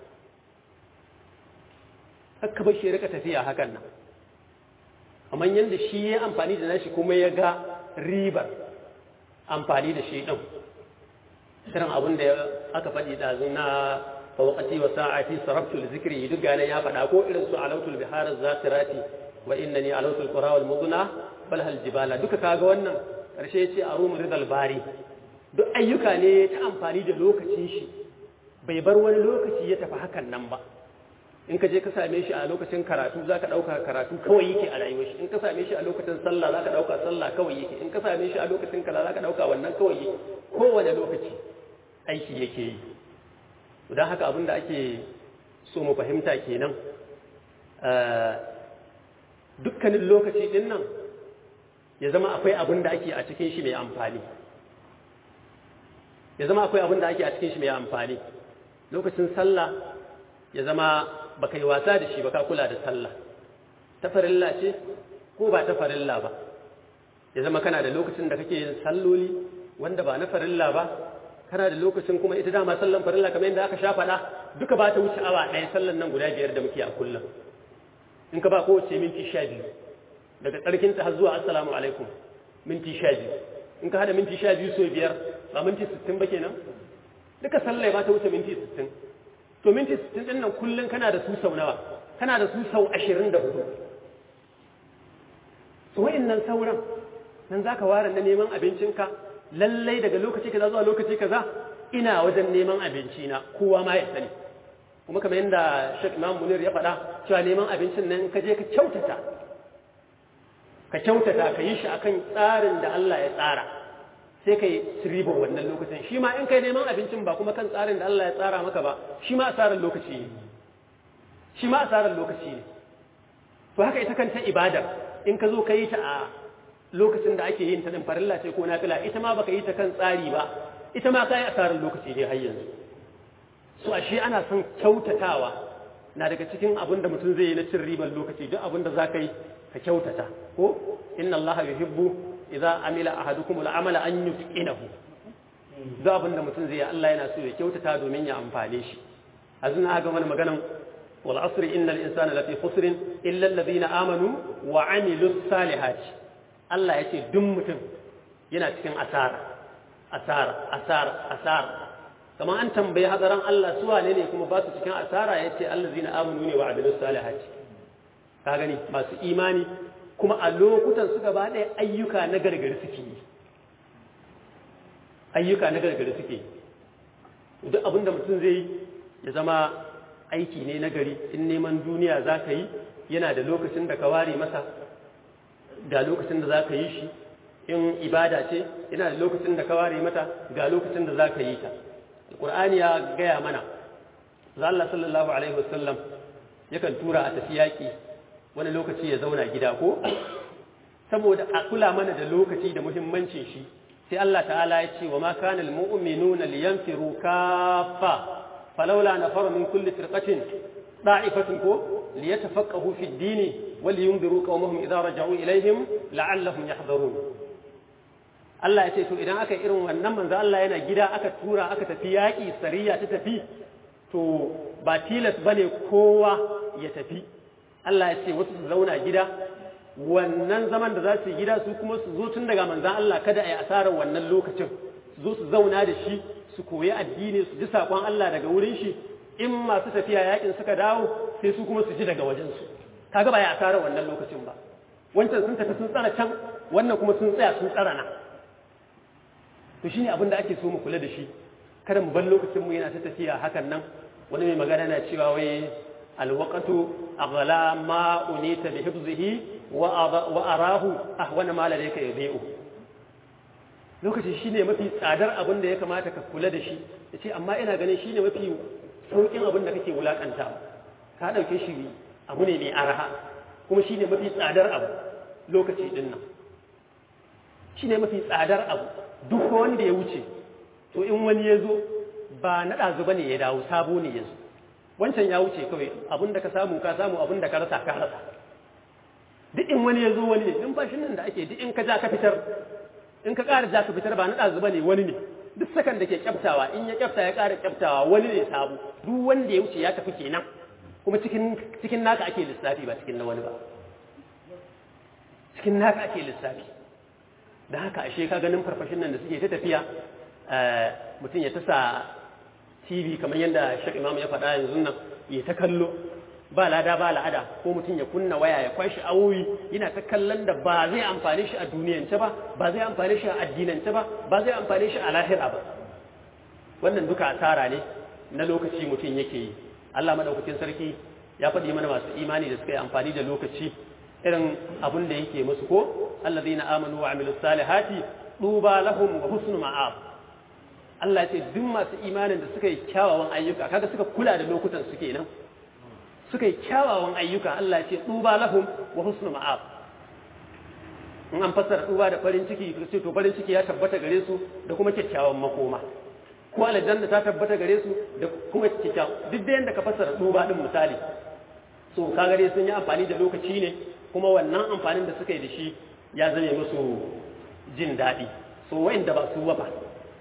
Speaker 4: kakka bar shi ya rika tafiya hakan nan. Kamar yadda shi ya amfani da nashi kuma ya ga ribar amfani da shi ɗin. Irin abin da aka faɗi ɗazu na fawqati wa sa'ati sarabtu li zikri duk ganin ya faɗa ko irin su alautul bihar zatirati wa innani alautul qura wal mudna bal hal jibala duka kaga wannan karshe yace arum ridal bari duk ayyuka ne ta amfani da lokacin shi bai bar wani lokaci ya tafi hakan nan ba. In ka je ka same shi a lokacin karatu zaka dauka karatu kawai yake a rayuwar shi, in ka same shi a lokacin sallah zaka dauka sallah kawai yake, in ka same shi a lokacin kaza zaka dauka wannan kawai yake, kowane lokaci aiki yake yi. Don haka abin da ake so mu fahimta kenan dukkanin lokaci din nan ya zama akwai abin da ake a cikin shi mai amfani, ya zama akwai abin da ake a cikin shi mai amfani. Lokacin sallah ya zama baka yi wasa da shi ba, ka kula da sallah ta farilla ce ko ba ta farilla ba. Ya zama kana da lokacin da kake yin salloli wanda ba na farilla ba, kana da lokacin kuma ita dama sallan farilla kamar yadda aka sha faɗa duka ba ta wuce awa ɗaya sallan nan guda 5 da muke a kullum. In ka ba kowace minti 12 daga tsarkinta har zuwa assalamu alaikum minti 12, in ka hada minti 12 so 5 ba minti 60 ba kenan, duka sallai ba ta wuce minti 60. To minti 60 din nan kullum kana da su sau nawa? Kana da su sau 24. So wa'annan sauran nan zaka ware na neman abincinka, lallai daga lokaci kaza zuwa lokaci kaza ina wajen neman abinci na, kowa ma ya sani. Kuma kamar yadda Sheikh Imam Munir ya faɗa cewa neman abincin nan ka je ka kyautata ka yi shi akan tsarin da Allah ya tsara sai kai ribar wannan lokacin. Shi ma in kai neman abincin ba kuma kan tsarin da Allah ya tsara maka ba, shi ma asarar lokaci ne, shi ma asarar lokaci ne. To haka ita kanta ibadar in ka zo ka yi ta a lokacin da ake yin ta din farilla ce ko nafila, ita ma baka yi ta kan tsari ba, ita ma kai asarar lokaci ne har yanzu. So ashe ana son kyautatawa na daga cikin abin da mutum zai yi na cin ribar lokaci. Duk abin da za ka yi ka kyautata ko inna Allah yuhibbu idza amila ahadukum al-amala an yutqinahu. Duk abin da mutum zai yi Allah yana so ya kyautata domin ya amfane shi. Azuna ga mana maganan wal asri innal insana lafi khusrin illa alladhina amanu wa amilus salihati. Allah yace duk mutum yana cikin asara. Kamar an tambayi hadaran Allah su wane ne kuma ba su cikin asara, yace allazina amanu ne wa amilus salihati. Ka gani masu imani kuma a lokutan su gaba ɗaya ayyuka na gargari suke yi. Duk abin da mutum zai yi ya zama aiki ne na gari. In neman duniya za ka yi yana da lokacin da ka ware masa, ga lokacin da za ka yi shi. In ibada ce yana da lokacin da ka ware mata, ga lokacin da za ka yi ta. Alƙur'ani ya gaya mana, Allah sallallahu alaihi wasallam yakan tura a tafi yaƙi, wani lokaci ya zauna gida ko saboda a kula mana da lokaci da muhimmancin shi. sai Allah ta'ala ya ce wa ma kana almu'minuna liyanfiru kaffa falawla nafara min kulli firqatin da'ifatin ko liyatafaqahu fi ad-din wa liyunziru qaumahum idha raja'u ilayhim la'allahum yahdharun. Allah ya ce to idan aka irin wannan manzo Allah yana gida aka tura aka tafi yaƙi sariya ta tafi to ba tilas bane kowa ya tafi. Allah ya ce wasu su zauna gida, wannan zaman da za su yi gida su kuma su zo tun daga manzan Allah kada a yi asarar wannan lokacin, su zo su zauna da shi su koyi addini su ji saƙon Allah daga wurin shi. In masu tafiya yaƙin suka dawo sai su kuma su ji daga wajensu, kaga ba ya asarar wannan lokacin ba. Wancan sun tafi sun tsara can, wannan kuma sun tsaya sun tsara na. To shine abin da ake so mu kula da shi, kada mu bar lokacin mu yana ta tafiya hakan nan. Wani mai magana na cewa wai alwaqtu aghla ma unita bi hifzihi wa arahu ahwana ma ladayka yabi'u. Lokaci shine mafi tsadar abin da ya kamata ka kula da shi, yace amma ina ganin shine mafi saukin abin da kake wulakanta. Ka dauke shi abu ne mai araha, kuma shine mafi tsadar abu. Lokaci din nan shine mafi tsadar abu. Duk wanda ya wuce to in wani ya zo ba na ɗazu ba ne ya dawo, sabo ne ya zo. Wancan ya wuce kawai, abinda ka samu abinda ka rasa ka rasa. Duk in wani ya zo wani ne, numfashin nan da ake duk in ka ja ka fitar, in ka ƙara ja ka fitar ba na ɗazu ba ne wani ne. Duk sakan da ke kyaftawa, in ya kyafta ya ƙara kyaftawa wani ne sabo. Duk wanda ya wuce ya tafi kenan, kuma cikin naka ake lissafi ba cikin na wani ba. Cikin naka ake lissafi. Da haka ashe ka ganin farfashin nan da suke ta tafiya, mutum ya tasa TV kamar yadda Sheikh Imam ya faɗa yanzu nan, ya ta kallo ba lada ba la'ada, ko mutum ya kunna waya ya kwashi awoyi yana ta kallon da ba zai amfane shi a duniyance ba, ba zai amfane shi a addinance ba, ba zai amfane shi a lahira ba. Wannan duka asara ne na lokaci mutum yake yi. Allah madaukakin sarki ya faɗi mana masu imani da suka yi amfani da lokaci irin abin da yake musu ko allazina amanu wa amilus salihati duba lahum wa husnu ma'ab. Allah ce duk masu imanin da suka yi kyawawan ayyuka, kaga suka kula da lokutan su kenan, suka yi kyawawan ayyuka, Allah ce duba lahum wa husnu ma'ab. In an fassara duba da farin ciki, ce to farin ciki ya tabbata gare su da kuma kyakkyawan makoma, ko aljanna ta tabbata gare su da kuma kyakkyawan, duk da yanda ka fassara duba din misali. So kaga dai sun yi amfani da lokaci ne, kuma wannan amfanin da suka yi da shi ya zame musu jin daɗi. So wa'inda ba su wafa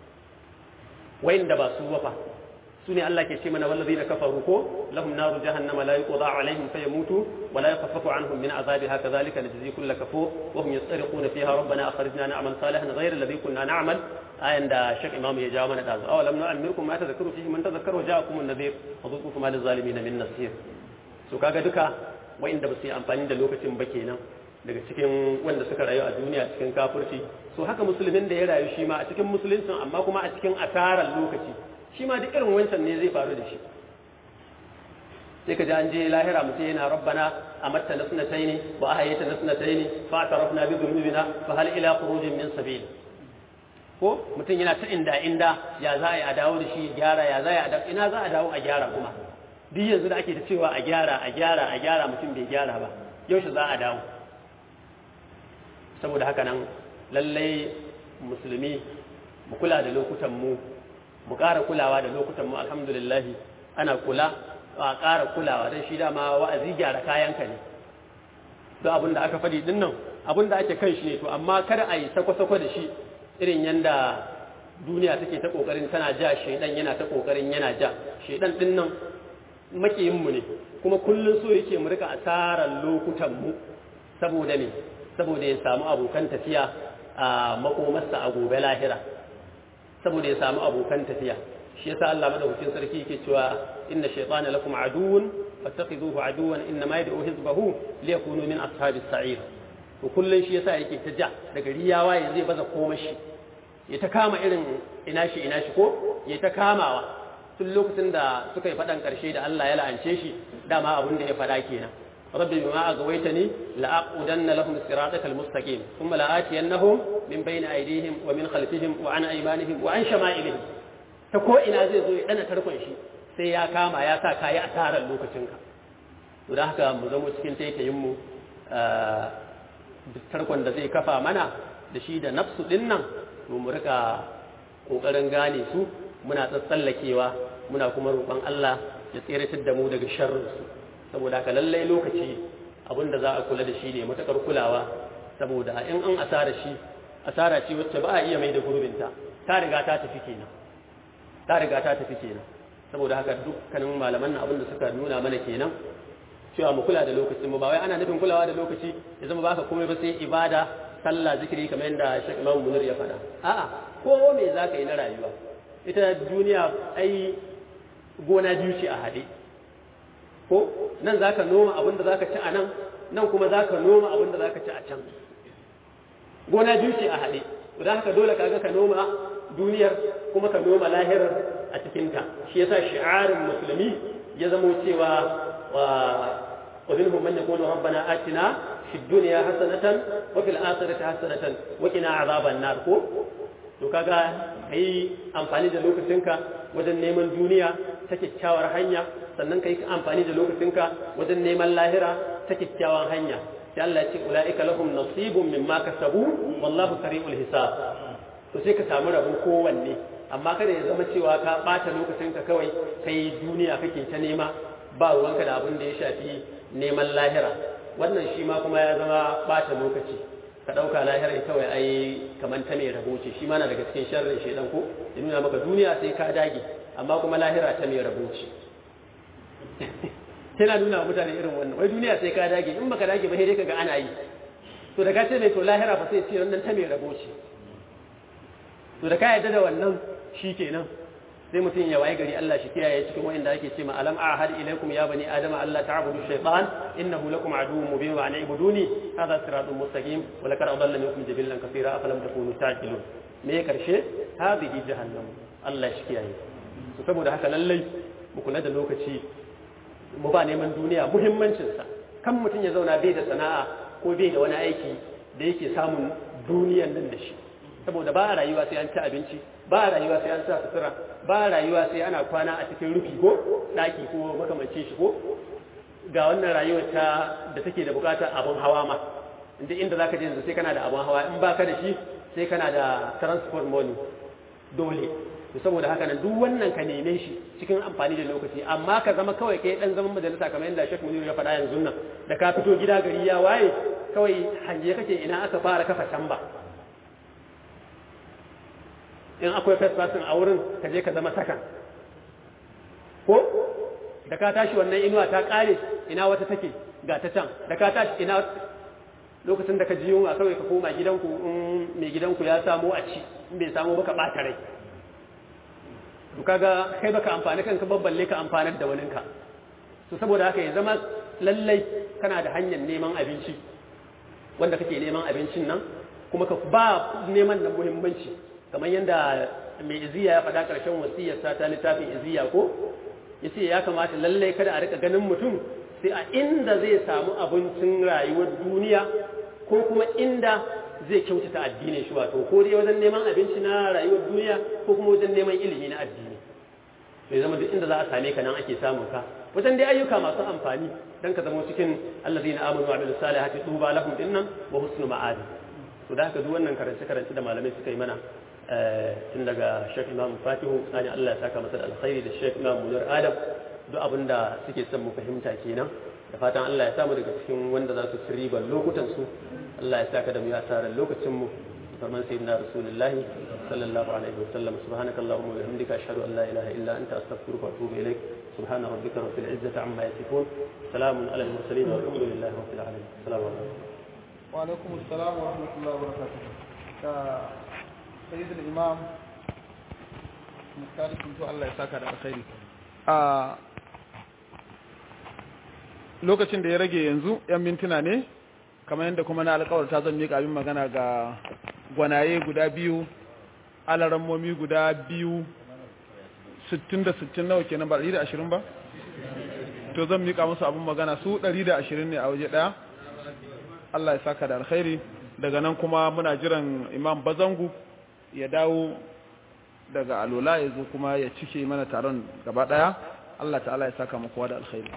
Speaker 4: su ne Allah ke ce mana wallazina kafaru ko lahum naru jahannama la yuqda alaihim fayamutu wa la yukhaffafu anhum min azabiha kadhalika najzi kull kafur wa hum yasriquna fiha rabbana akhrijna na'mal salihan ghayra alladhi kunna na'mal. Ayan da Sheikh Imam ya jawo mana dazu, aw lam nu'ammirkum ma tadhakkaru fihi man tadhakkara wa ja'akum an-nadhir wa dhuqu ma lil-zalimin min nasir. So kaga duka wa'inda ba su yi amfani da lokacin ba kenan daga cikin wanda suka rayu a duniya cikin kafirci. So haka musulmin da ya rayu shi ma a cikin musuluncin amma kuma a cikin asarar lokaci, shi ma duk irin wancan ne zai faru da shi. Sai ka ji an je lahira mutum yana rabbana amatta nasnataini wa ahayta nasnataini fa atarafna bi dhunubina fa hal ila khurujin min sabil. Ko mutum yana ta inda ya za a dawo da shi gyara, ya za a ina za a dawo a gyara kuma. Duk yanzu da ake ta cewa a gyara mutum bai gyara ba, yaushe za a dawo. Saboda haka nan lallai musulmi mu kula da lokutan mu ƙara kulawa da lokutan mu. Alhamdulillah ana kula, a ƙara kulawa don shi dama wa'azi gyara kayanka ne. Don abin da aka faɗi din nan abin da ake kan shi ne, to amma kada a yi sako-sako da shi irin yanda duniya take ta ƙoƙarin tana ja, shaidan yana ta ƙoƙarin yana ja. Shaidan din nan makiyinmu ne, kuma kullum so yake mu rika asarar lokutanmu. Saboda me? Saboda ya samu abokan tafiya a makomarsa a gobe lahira, saboda ya samu abokan tafiya. Shi yasa Allah madaukakin sarki yake cewa inna shaytana lakum aduwwun fattakhidhuhu aduwwan innama yad'u hizbahu liyakunu min ashabis sa'ir. To kullun shi yasa yake ta ja daga riyawa ya zai baza komashi, ya ta kama irin ina shi ko ya ta kamawa tun lokacin da suka yi faɗan ƙarshe da Allah ya la'ance shi, dama abin da ya faɗa kenan. rabbi bima aghwaytani la'aqudanna lahum siratakal mustaqim thumma la'atiyannahum min bayni aydihim wa min khalfihim wa an aymanihim wa an shama'ilihim ta ko ina zai zo ya dana tarkon shi sai ya kama ya sa kayi asarar lokacinka to da haka mu zama cikin taitayin mu tarkon da zai kafa mana da shi da nafsu din nan to mu rika kokarin gane su muna tsallakewa muna kuma roƙon Allah ya tsiratar da mu daga sharrin su saboda haka lallai lokaci abinda za a kula da shi ne matakar kulawa saboda in an asara shi asara ce wacce ba a iya mai da gurbinta ta riga ta tafi kenan saboda haka dukkanin malaman nan abinda suka nuna mana kenan cewa mu kula da lokacin mu ba wai ana nufin kulawa da lokaci ya zama baka komai ba sai ibada sallah zikiri kamar yadda Sheikh Imam Munir ya faɗa a'a ko me zaka yi na rayuwa ita duniya ai gona biyu ce a haɗe ko nan zaka noma abin da zaka ci a nan kuma zaka noma abin da zaka ci a can gona biyu ce a haɗe don haka dole kaga ka noma duniyar kuma ka noma lahirar a cikinta shi yasa shi'arin musulmi ya zamo cewa ومنهم من يقول ربنا آتنا في الدنيا حسنة وفي الآخرة حسنة وقنا عذاب النار to kaga kai amfani da lokacinka wajen neman duniya ta kyakkyawar hanya sannan kai amfani da lokacinka wajen neman lahira ta kyakkyawar hanya sai Allah ya ce ulaika lahum nasibun mimma kasabu wallahu sari'ul hisab to sai ka samu rabon kowanne amma kada ya zama cewa ka bata lokacinka kawai kai duniya kake ta nema ba ruwanka da abin da ya shafi neman lahira wannan shi ma kuma ya zama bata lokaci ka ɗauka lahira kawai ai kamar ta mai rabo ce shi ma na daga cikin sharrin shaidan ko ya nuna maka duniya sai ka dage amma kuma lahira ta mai rabo ce tana nuna mutane irin wannan wai duniya sai ka dage in baka dage ba sai dai kaga ana yi to da ka ce mai to lahira fa sai ce wannan ta mai rabo ce to da ka yarda da wannan shikenan sai mutum ya waye gari Allah shi kiyaye cikin wanda ake cewa alam ahad ilaikum ya bani adama alla ta'budu shaytan innahu lakum aduwwun mubin wa an ibuduni hadha siratun mustaqim wa laqad adalla minkum jibillan kaseera afalam takunu ta'qilun me karshe hadhihi jahannam Allah shi kiyaye to saboda haka lallai mu kula da lokaci mu ba neman duniya muhimmancin sa kan mutum ya zauna bai da sana'a ko bai da wani aiki da yake samun duniyar nan da shi saboda ba rayuwa sai an ci abinci ba rayuwa sai an sa sutura ba rayuwa sai ana kwana a cikin rufi ko daki ko makamancin shi ko ga wannan rayuwar ta da take da bukatar abun hawa ma inda zaka je yanzu sai kana da abun hawa in baka da shi sai kana da transport money dole to saboda haka nan duk wannan ka neme shi cikin amfani da lokaci amma ka zama kawai kai dan zaman majalisa kamar yadda Sheikh Munir ya faɗa yanzu nan da ka fito gida gari ya waye kawai hanje kake ina aka fara kafa tamba in akwai first person a wurin ka je ka zama second ko da ka tashi wannan inuwa ta kare ina wata take ga ta can da ka tashi ina lokacin da ka ji yunwa kawai ka koma gidanku in mai gidanku ya samu a ci in bai samu baka ɓata rai to kaga kai baka amfani kanka babballe ka amfanar da waninka to saboda haka ya zama lallai kana da hanyar neman abinci wanda kake neman abincin nan kuma ka ba neman da muhimmanci kamar yadda mai iziya ya faɗa ƙarshen wasiyarsa ta littafin iziya ko ya ce ya kamata lallai kada a rika ganin mutum sai a inda zai samu abincin rayuwar duniya ko kuma inda zai kyautata addinin shi wato ko dai wajen neman abinci na rayuwar duniya ko kuma wajen neman ilimi na addini sai zama duk inda za a same ka nan ake samun ka wajen dai ayyuka masu amfani dan ka zama cikin allazina amanu wa amilus salihati tuba lahum dinnan wa husnu ma'ad to da haka duk wannan karance da malamai suka yi mana tun daga Sheikh Imam Fatihu sani Allah ya saka masa alkhairi da Sheikh Imam Munir Adam duk abinda suke son mu fahimta kenan da fatan Allah ya samu daga cikin wanda za su ci ribar lokutan su Allah ya saka da mu ya asarar lokacin mu farman sayyidina Rasulullah sallallahu alaihi wasallam subhanakallahumma wa bihamdika ashhadu an la ilaha illa anta astaghfiruka wa atubu ilaik subhana rabbika rabbil izzati amma yasifun salamun alal mursalin walhamdulillahi rabbil alamin assalamu alaikum
Speaker 1: wa alaikum assalam wa rahmatullahi wa barakatuh sayyidul imam mutari kuntu Allah ya saka da alkhairi lokacin da ya rage yanzu yan mintuna ne kamar yadda kuma na alƙawarta zan miƙa abin magana ga gwanaye guda biyu alarammomi guda biyu 60 da 60 nawa kenan ba 120 ba to zan mika musu abin magana su 120 ne a waje daya. Allah ya saka da alkhairi. Daga nan kuma muna jiran Imam Bazangu ya dawo daga alola ya zo kuma ya cike mana taron gaba daya. Allah ta'ala ya saka mu kowa da alkhairi.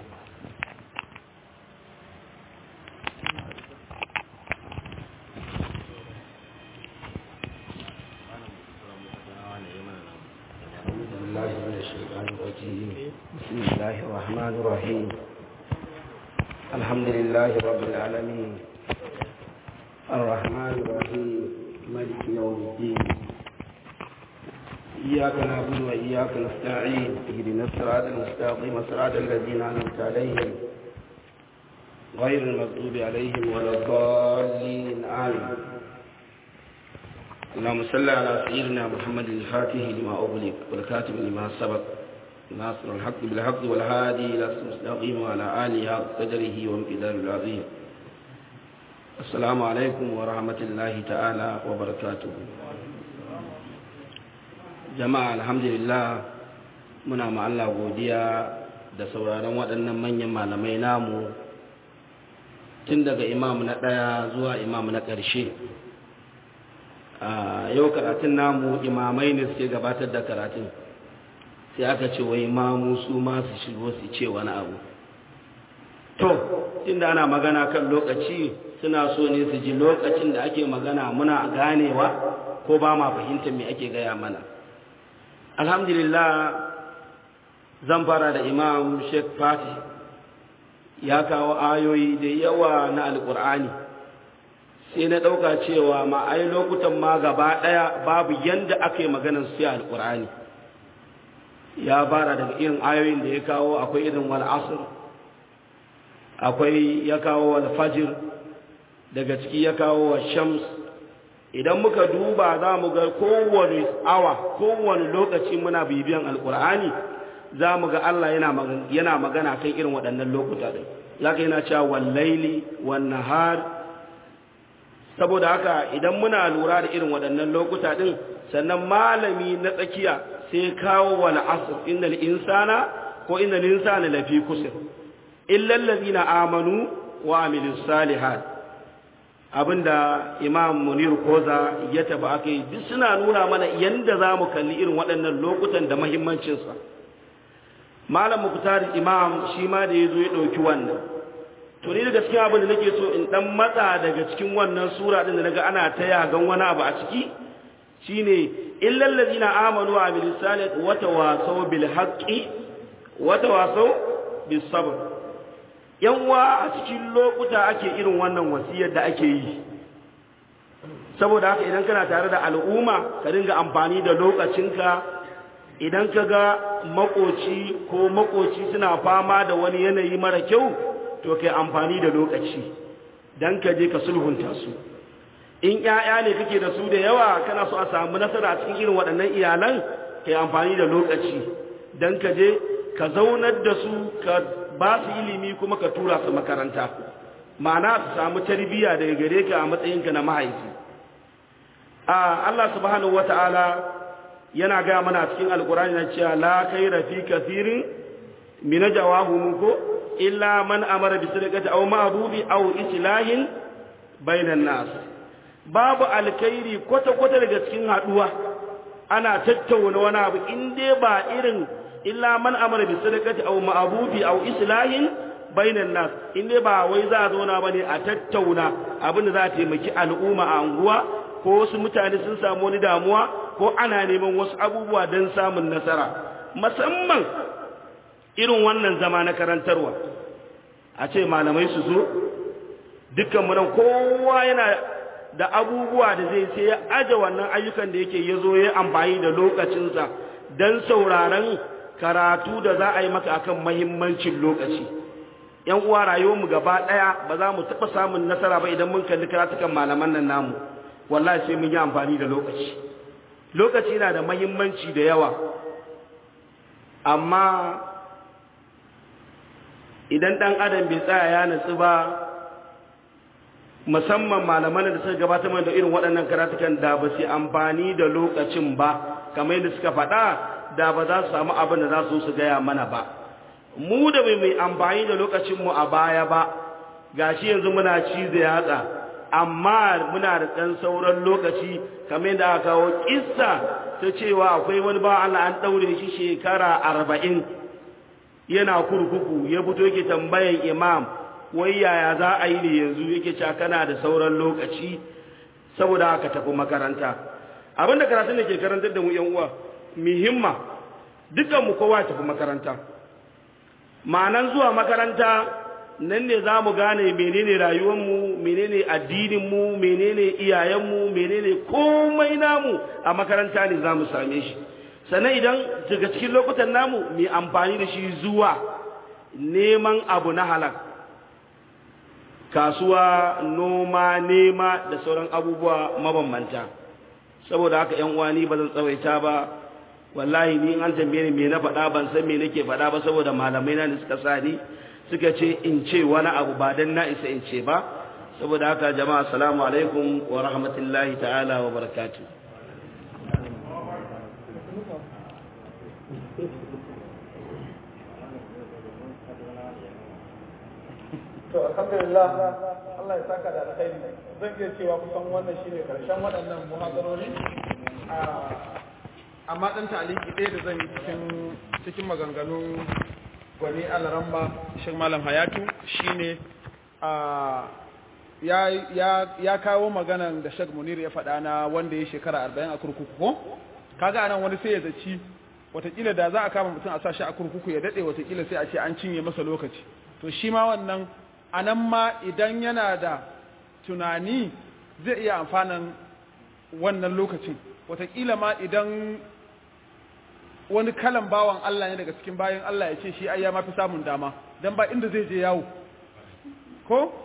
Speaker 5: بسم الله الرحمن الرحيم الحمد لله رب العالمين الرحمن الرحيم مالك يوم الدين إياك نعبد وإياك نستعين اهدنا الصراط المستقيم صراط الذين أنعمت عليهم غير المغضوب عليهم ولا الضالين آمين اللهم صل على سيدنا محمد الفاتح لما أغلق والكاتب لما سبق ناصر الحق بالحق والهادي إلى الصراط المستقيم وعلى آله حق قدره وامتداد العظيم. السلام عليكم ورحمة الله تعالى وبركاته. جماعة الحمد لله muna ma Allah godiya da sauraron waɗannan manyan malamai namu tun daga imam na ɗaya zuwa imam na ƙarshe. Yau karatun namu imamai ne suke gabatar da karatun, sai aka ce wai imamu su ma su shigo su ce wani abu. To tunda ana magana kan lokaci suna so ne su ji lokacin da ake magana muna ganewa ko ba ma fahimtar me ake gaya mana. Alhamdulillah zan fara da imam Sheikh Fatih ya kawo ayoyi da yawa na alkur'ani, sai na ɗauka cewa ma ai lokutan ma gaba ɗaya babu yanda ake maganar su a alkur'ani. Ya fara daga irin ayoyin da ya kawo, akwai irin wal asr, akwai ya kawo wal fajr, daga ciki ya kawo wa shams. Idan muka duba za mu ga kowane awa kowane lokaci muna bibiyan alkur'ani za mu ga Allah yana magana kan irin waɗannan lokuta ɗin. Zaka yana cewa wal laili wan nahar. Saboda haka idan muna lura da irin waɗannan lokuta ɗin, sannan malami na tsakiya sai kawo wal asr innal insana ko innal insana lafi kusur illa allazina amanu wa amilus salihat. Abinda Imam Munir Koza ya tafi akai duk suna nuna mana yanda zamu kalli irin waɗannan lokutan da muhimmancin sa. Malam Muktar Imam shi ma da yazo ya dauki wannan. To ni daga cikin abin da nake so in dan matsa daga cikin wannan sura din da naga ana ta yagan wani abu a ciki shine illal ladina amanu wa amilus salihati wa tawasaw bil haqqi wa tawasaw bis sabr. Yanwa a cikin lokuta ake irin wannan wasiyar da ake yi. Saboda haka idan kana tare da al'umma ka dinga amfani da lokacinka. Idan ka ga makoci suna fama da wani yanayi mara kyau, to kai amfani da lokaci dan ka je ka sulhunta su. In ƴaƴa ne kake da su da yawa kana so a samu nasara a cikin irin waɗannan iyalan, kai amfani da lokaci dan ka je ka zaunar da su, ka ba su ilimi kuma ka tura su makaranta, ma'ana su samu tarbiyya daga gare ka a matsayinka na mahaifi. Allah subhanahu wata'ala yana ga mana cikin alkurani na cewa la khayra fi kathirin min najawahum ko illa man amara bi sadaqati aw ma'rufi aw islahin bainan nas. Babu alkhairi kwata daga cikin haduwa ana tattauna wani abu in dai ba irin illa man amara bi sadaqati aw ma'rufi aw islahin bainan nas, in dai ba wai za a zauna bane a tattauna abin da za ta taimaki al'umma a anguwa ko wasu mutane sun samu wani damuwa ko ana neman wasu abubuwa don samun nasara, musamman irin wannan zama na karantarwa. A ce malamai su zo dukkan mu nan kowa yana da abubuwa da zai sai ya aje wannan ayyukan da yake yazo ya amfani da lokacinsa don sauraron karatu da za a yi maka akan muhimmancin lokaci. Yan uwa rayuwarmu gaba daya ba za mu taɓa samun nasara ba idan mun kalli karatukan malaman nan namu. Wallahi sai mun yi amfani da lokaci. Lokaci yana da muhimmanci da yawa, amma idan ɗan adam bai tsaya ya natsu ba, musamman malaman da suka gabatar da irin waɗannan karatukan da ba su amfani da lokacin ba kamar yadda suka faɗa, da ba za su samu abin da za su gaya mana ba. mu da mai amfani da lokacinmu a baya ba gashi yanzu muna cize yatsa amma muna da ɗan sauran lokaci kamar yadda aka kawo kissa ta cewa akwai wani ba Allah an ɗaure shi shekara 40 yana kurkuku ya fito yake tambayan imam wai yaya za a yi ne yanzu yake cewa kana da sauran lokaci saboda aka tafi makaranta abinda karatun da ke karantar da mu yan uwa muhimma dukkan mu kowa tafi makaranta ma'anan zuwa makaranta nan ne za mu gane menene rayuwarmu menene addininmu menene iyayenmu menene komai namu a makaranta ne za mu same shi sannan idan daga cikin lokutan namu mai amfani da shi zuwa neman abu na halal kasuwa noma nema da sauran abubuwa mabambanta saboda haka ƴan uwa ni ba zan tsawaita ba wallahi ni an tambaye ni me na faɗa ban san me nake faɗa ba saboda malamai na ne suka sani suka ce in ce wani abu ba dan na isa in ce ba saboda haka jama'a assalamu alaikum wa rahmatullahi ta'ala wa barakatuh
Speaker 1: to alhamdulillah Allah ya saka da alkhairi zan iya cewa kusan wannan shine karshen waɗannan muhadarori amma dan taliki ɗaya da zan yi cikin maganganun gwani alaramma Sheikh Malam Hayatu shine ya kawo maganan da Sheikh Munir ya faɗa na wanda ya shekara 40 a kurkuku ko kaga anan wani sai ya zaci watakila da za a kama mutum a sa shi a kurkuku ya dade watakila sai a ce an cinye masa lokaci to shi ma wannan anan ma idan yana da tunani zai iya amfanan wannan lokacin watakila ma idan wani kalan bawan Allah ne daga cikin bayan Allah ya ce shi ai ya mafi samun dama dan ba inda zai je yawo ko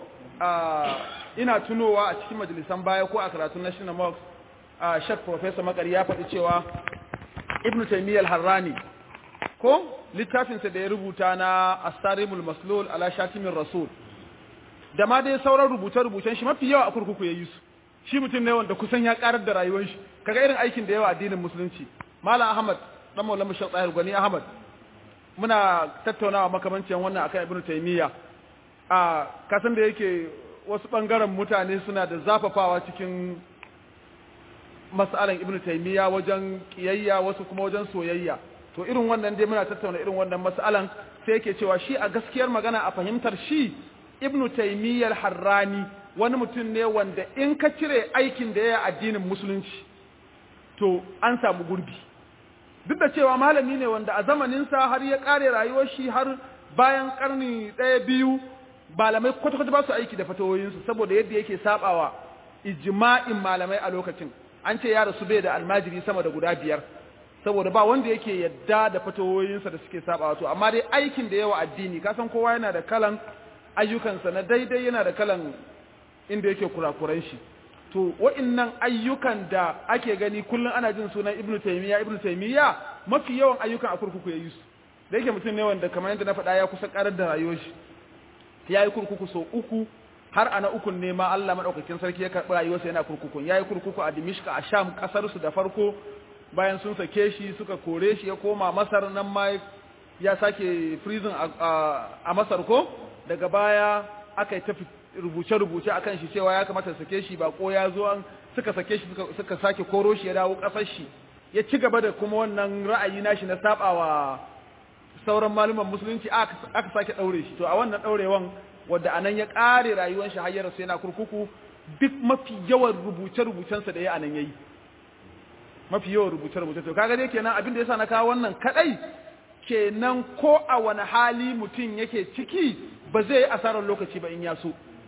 Speaker 1: ina tunowa a cikin majalisan baya ko a karatun National Mosque Sheikh Professor Makari ya faɗi cewa Ibn Taymiyyah al-Harrani ko littafinsa da ya rubuta na As-Sarimul Maslul ala Shatimir Rasul da ma dai sauran rubuce-rubucen shi mafi yawa a kurkuku ya yi su shi mutum ne wanda kusan ya karar da rayuwar shi kaga irin aikin da yawa addinin musulunci Malam Ahmad dan Maulana Sheikh Tahir Gwani Ahmad muna tattaunawa makamancin wannan akan Ibn Taymiyyah kasan da yake wasu bangaren mutane suna da zafafawa cikin mas'alan Ibn Taymiyyah wajen kiyayya wasu kuma wajen soyayya to irin wannan dai muna tattauna irin wannan mas'alan sai yake cewa shi a gaskiyar magana a fahimtar shi Ibn Taymiyyah al-Harrani wani mutum ne wanda in ka cire aikin da ya addinin musulunci to an samu gurbi duk da cewa malami ne wanda a zamaninsa har ya kare rayuwar shi har bayan karni ɗaya biyu malamai kwata-kwata ba su aiki da fatawoyinsu saboda yadda yake sabawa ijma'in malamai a lokacin an ce ya rasu bai da almajiri sama da guda 5 saboda ba wanda yake yadda da fatawoyinsa da suke sabawa to amma dai aikin da yawa addini kasan kowa yana da kalan ayyukansa na daidai yana da kalan inda yake kurakuran shi to wa'annan ayyukan da ake gani kullun ana jin sunan Ibn Taymiyyah mafi yawan ayyukan a kurkuku yayi su da yake mutum ne wanda kamar yadda na faɗa ya kusa karar da rayuwar shi yayi kurkuku so 3 har ana ukun ne ma Allah madaukakin sarki ya karɓi rayuwarsa yana kurkukun yayi kurkuku a Dimishq a Sham kasar su da farko bayan sun sake shi suka kore shi ya koma Masar nan ma ya sake prison a Masar ko daga baya aka yi tafi rubuce-rubuce akan shi cewa ya kamata sake shi ba ko ya zo an suka sake shi suka sake koro shi ya dawo kasar shi ya ci gaba da kuma wannan ra'ayi nashi na sabawa sauran malaman musulunci aka sake daure shi to a wannan daurewan wanda anan ya kare rayuwar shi har ya rasu yana kurkuku duk mafi yawan rubuce-rubucen sa da ya anan yayi mafi yawan rubuce-rubuce to kaga dai kenan abin da yasa na kawo wannan kadai kenan ko a wani hali mutum yake ciki ba zai asarar lokaci ba in ya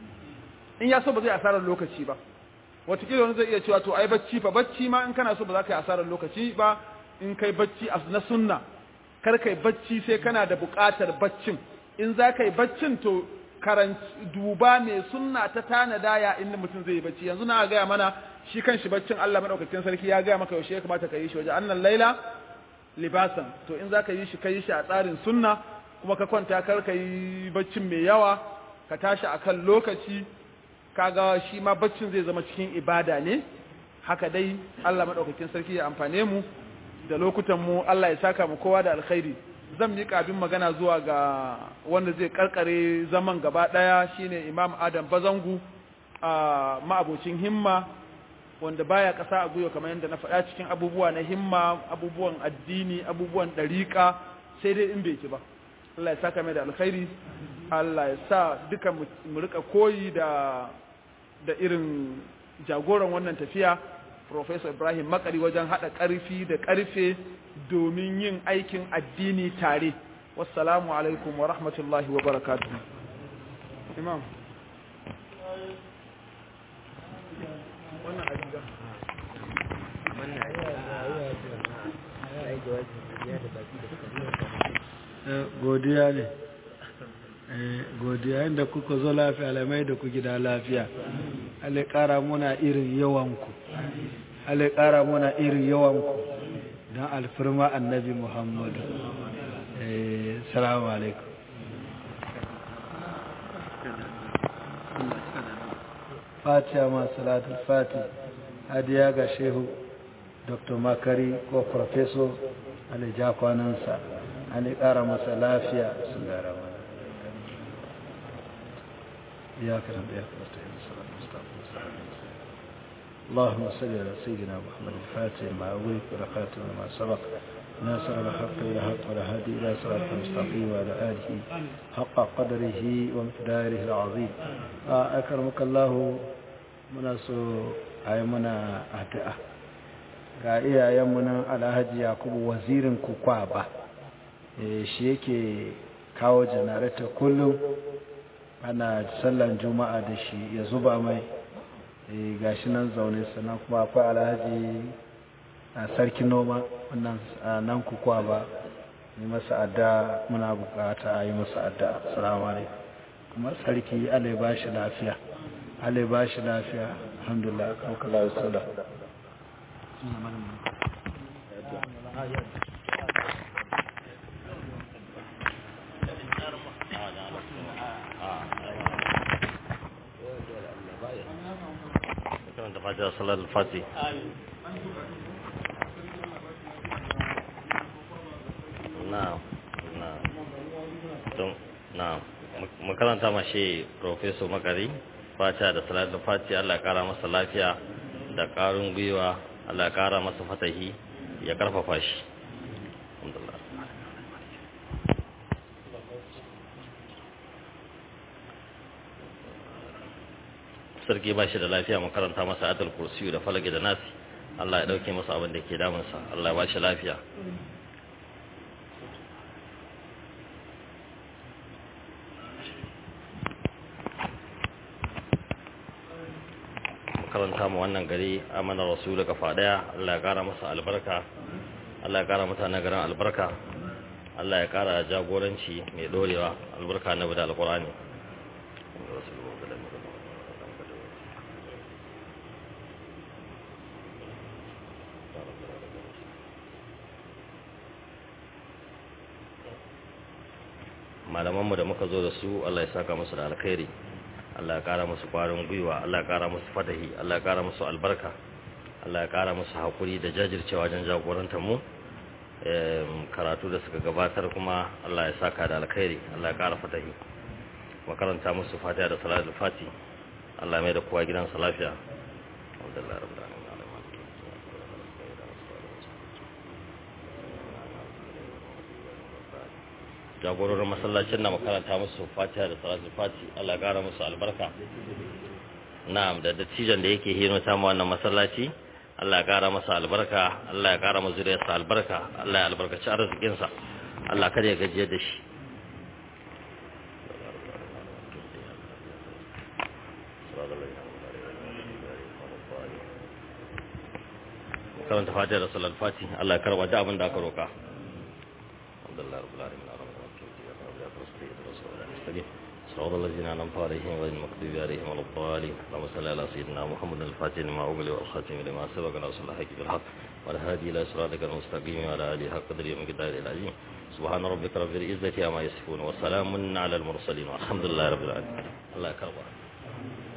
Speaker 1: so ba zai asarar lokaci ba wataƙila wani zai iya cewa to ai bacci ma in kana so ba za ka yi asarar lokaci ba in kai bacci na sunna kar kai bacci sai kana da buƙatar baccin in za ka yi baccin to duba mai sunna ta tanada ya inda mutum zai yi bacci yanzu na gaya mana shi kan shi baccin Allah madaukakin sarki ya gaya maka yaushe ya kamata ka yi shi waje annan laila libasan to in za ka yi shi ka yi shi a tsarin sunna kuma ka kwanta kar ka yi baccin mai yawa ka tashi akan lokaci kaga shi ma baccin zai zama cikin ibada ne haka dai Allah madaukakin sarki ya amfane mu da lokutan mu Allah ya saka mu kowa da alkhairi zan miƙa abin magana zuwa ga wanda zai karkare zaman gaba ɗaya shine Imam Adam Bazangu, ma'abocin himma wanda baya ƙasa a gwiwa kamar yadda na faɗa cikin abubuwa na himma, abubuwan addini, abubuwan ɗariƙa, sai dai in bai ki ba. Allah ya saka mai da alkhairi, Allah ya sa duka mu rika koyi da irin jagoran wannan tafiya Professor Ibrahim Makari wajen haɗa ƙarfi da ƙarfe domin yin aikin addini tare. Wassalamu alaikum wa rahmatullahi wa barakatuhu. Imam.
Speaker 6: Godiya ne. Godiya inda kuka zo lafiya alamai da ku gida lafiya. Allah ƙara muna irin yawanku. Allah ƙara muna irin yawanku don alfirma annabi Muhammadu. Salamu alaikum. Fatiha ma salatul Fati hadiya ga Shehu Dr. Makari ko Professor Ali Jakwanansa. Ali ƙara masa lafiya su gara mana. إياك نعبد وإياك نستعين صراط المستقيم اللهم صل على سيدنا محمد الفاتح لما أغلق والخاتم لما سبق ناصر الحق إلى حق والهادي إلى صراط المستقيم وعلى آله حق قدره ومقداره العظيم. أكرمك الله مناسو أيمنا أهدأ ga iyayenmu Alhaji Yakubu wazirin Kukwaba shi yake kawo janareta kullum ana sallan juma'a da shi ya zuba mai gashi nan zaune sannan kuma akwai Alhaji sarki noma wannan nan kukuwa ba yi masa adda muna bukata a yi masa adda. Assalamu alaikum. Kuma sarki Allah ba shi lafiya, Allah ba shi lafiya, alhamdulillah. Kawai sallah
Speaker 7: Fatiha salatul Fati. Makaranta mashi Professor Makari Fatiha da salatul Fati. Allah ya kara masa lafiya da karun gwiwa, Allah ya kara masa fatahi, ya karfafa shi. Alhamdulillah. Sarki ba shi da lafiya makaranta masa ayatul kursiyu da falaki da nasi. Allah ya dauke masa abin da ke damunsa. Allah ya ba shi lafiya. Makaranta mu wannan gari amana rasulu kafa daya. Allah ya kara masa albarka. Allah ya kara mutanen garin albarka. Allah ya kara jagoranci mai dorewa, albarka na da alqur'ani. malamanmu da muka zo da su Allah ya saka musu da alkhairi, Allah ya kara musu kwarin gwiwa, Allah ya kara musu fatahi, Allah ya kara musu albarka, Allah ya kara musu hakuri da jajircewa wajen jagorantar mu karatu da suka gabatar kuma Allah ya saka da alkhairi, Allah ya kara fatahi. Makaranta musu Fatiha da salatul Fati. Allah ya mai da kowa gidansa lafiya. Alhamdulillah rabbil alamin. Jagororin masallacin na makaranta musu Fatiha da salatul Fati. Allah ya kara musu albarka. Na'am, da dattijan da yake hino ta mu wannan masallaci, Allah ya kara masa albarka, Allah ya kara masa zuriyarsa albarka, Allah ya albarkaci arzikinsa, Allah kada ya gajiye da shi. Karanta Fatiha da salatul Fati. Allah ya karba da abin da aka roka. Alhamdulillah rabbil alamin. صراط الذين أنعمت عليهم غير المغضوب عليهم ولا الضالين. اللهم صل على سيدنا محمد الفاتح لما أغلق والخاتم لما سبق ناصر الحق بالحق والهادي إلى صراطك المستقيم وعلى آله حق قدره ومقداره العظيم. سبحان ربك رب العزة عما يصفون وسلام على المرسلين والحمد لله رب العالمين. الله أكبر.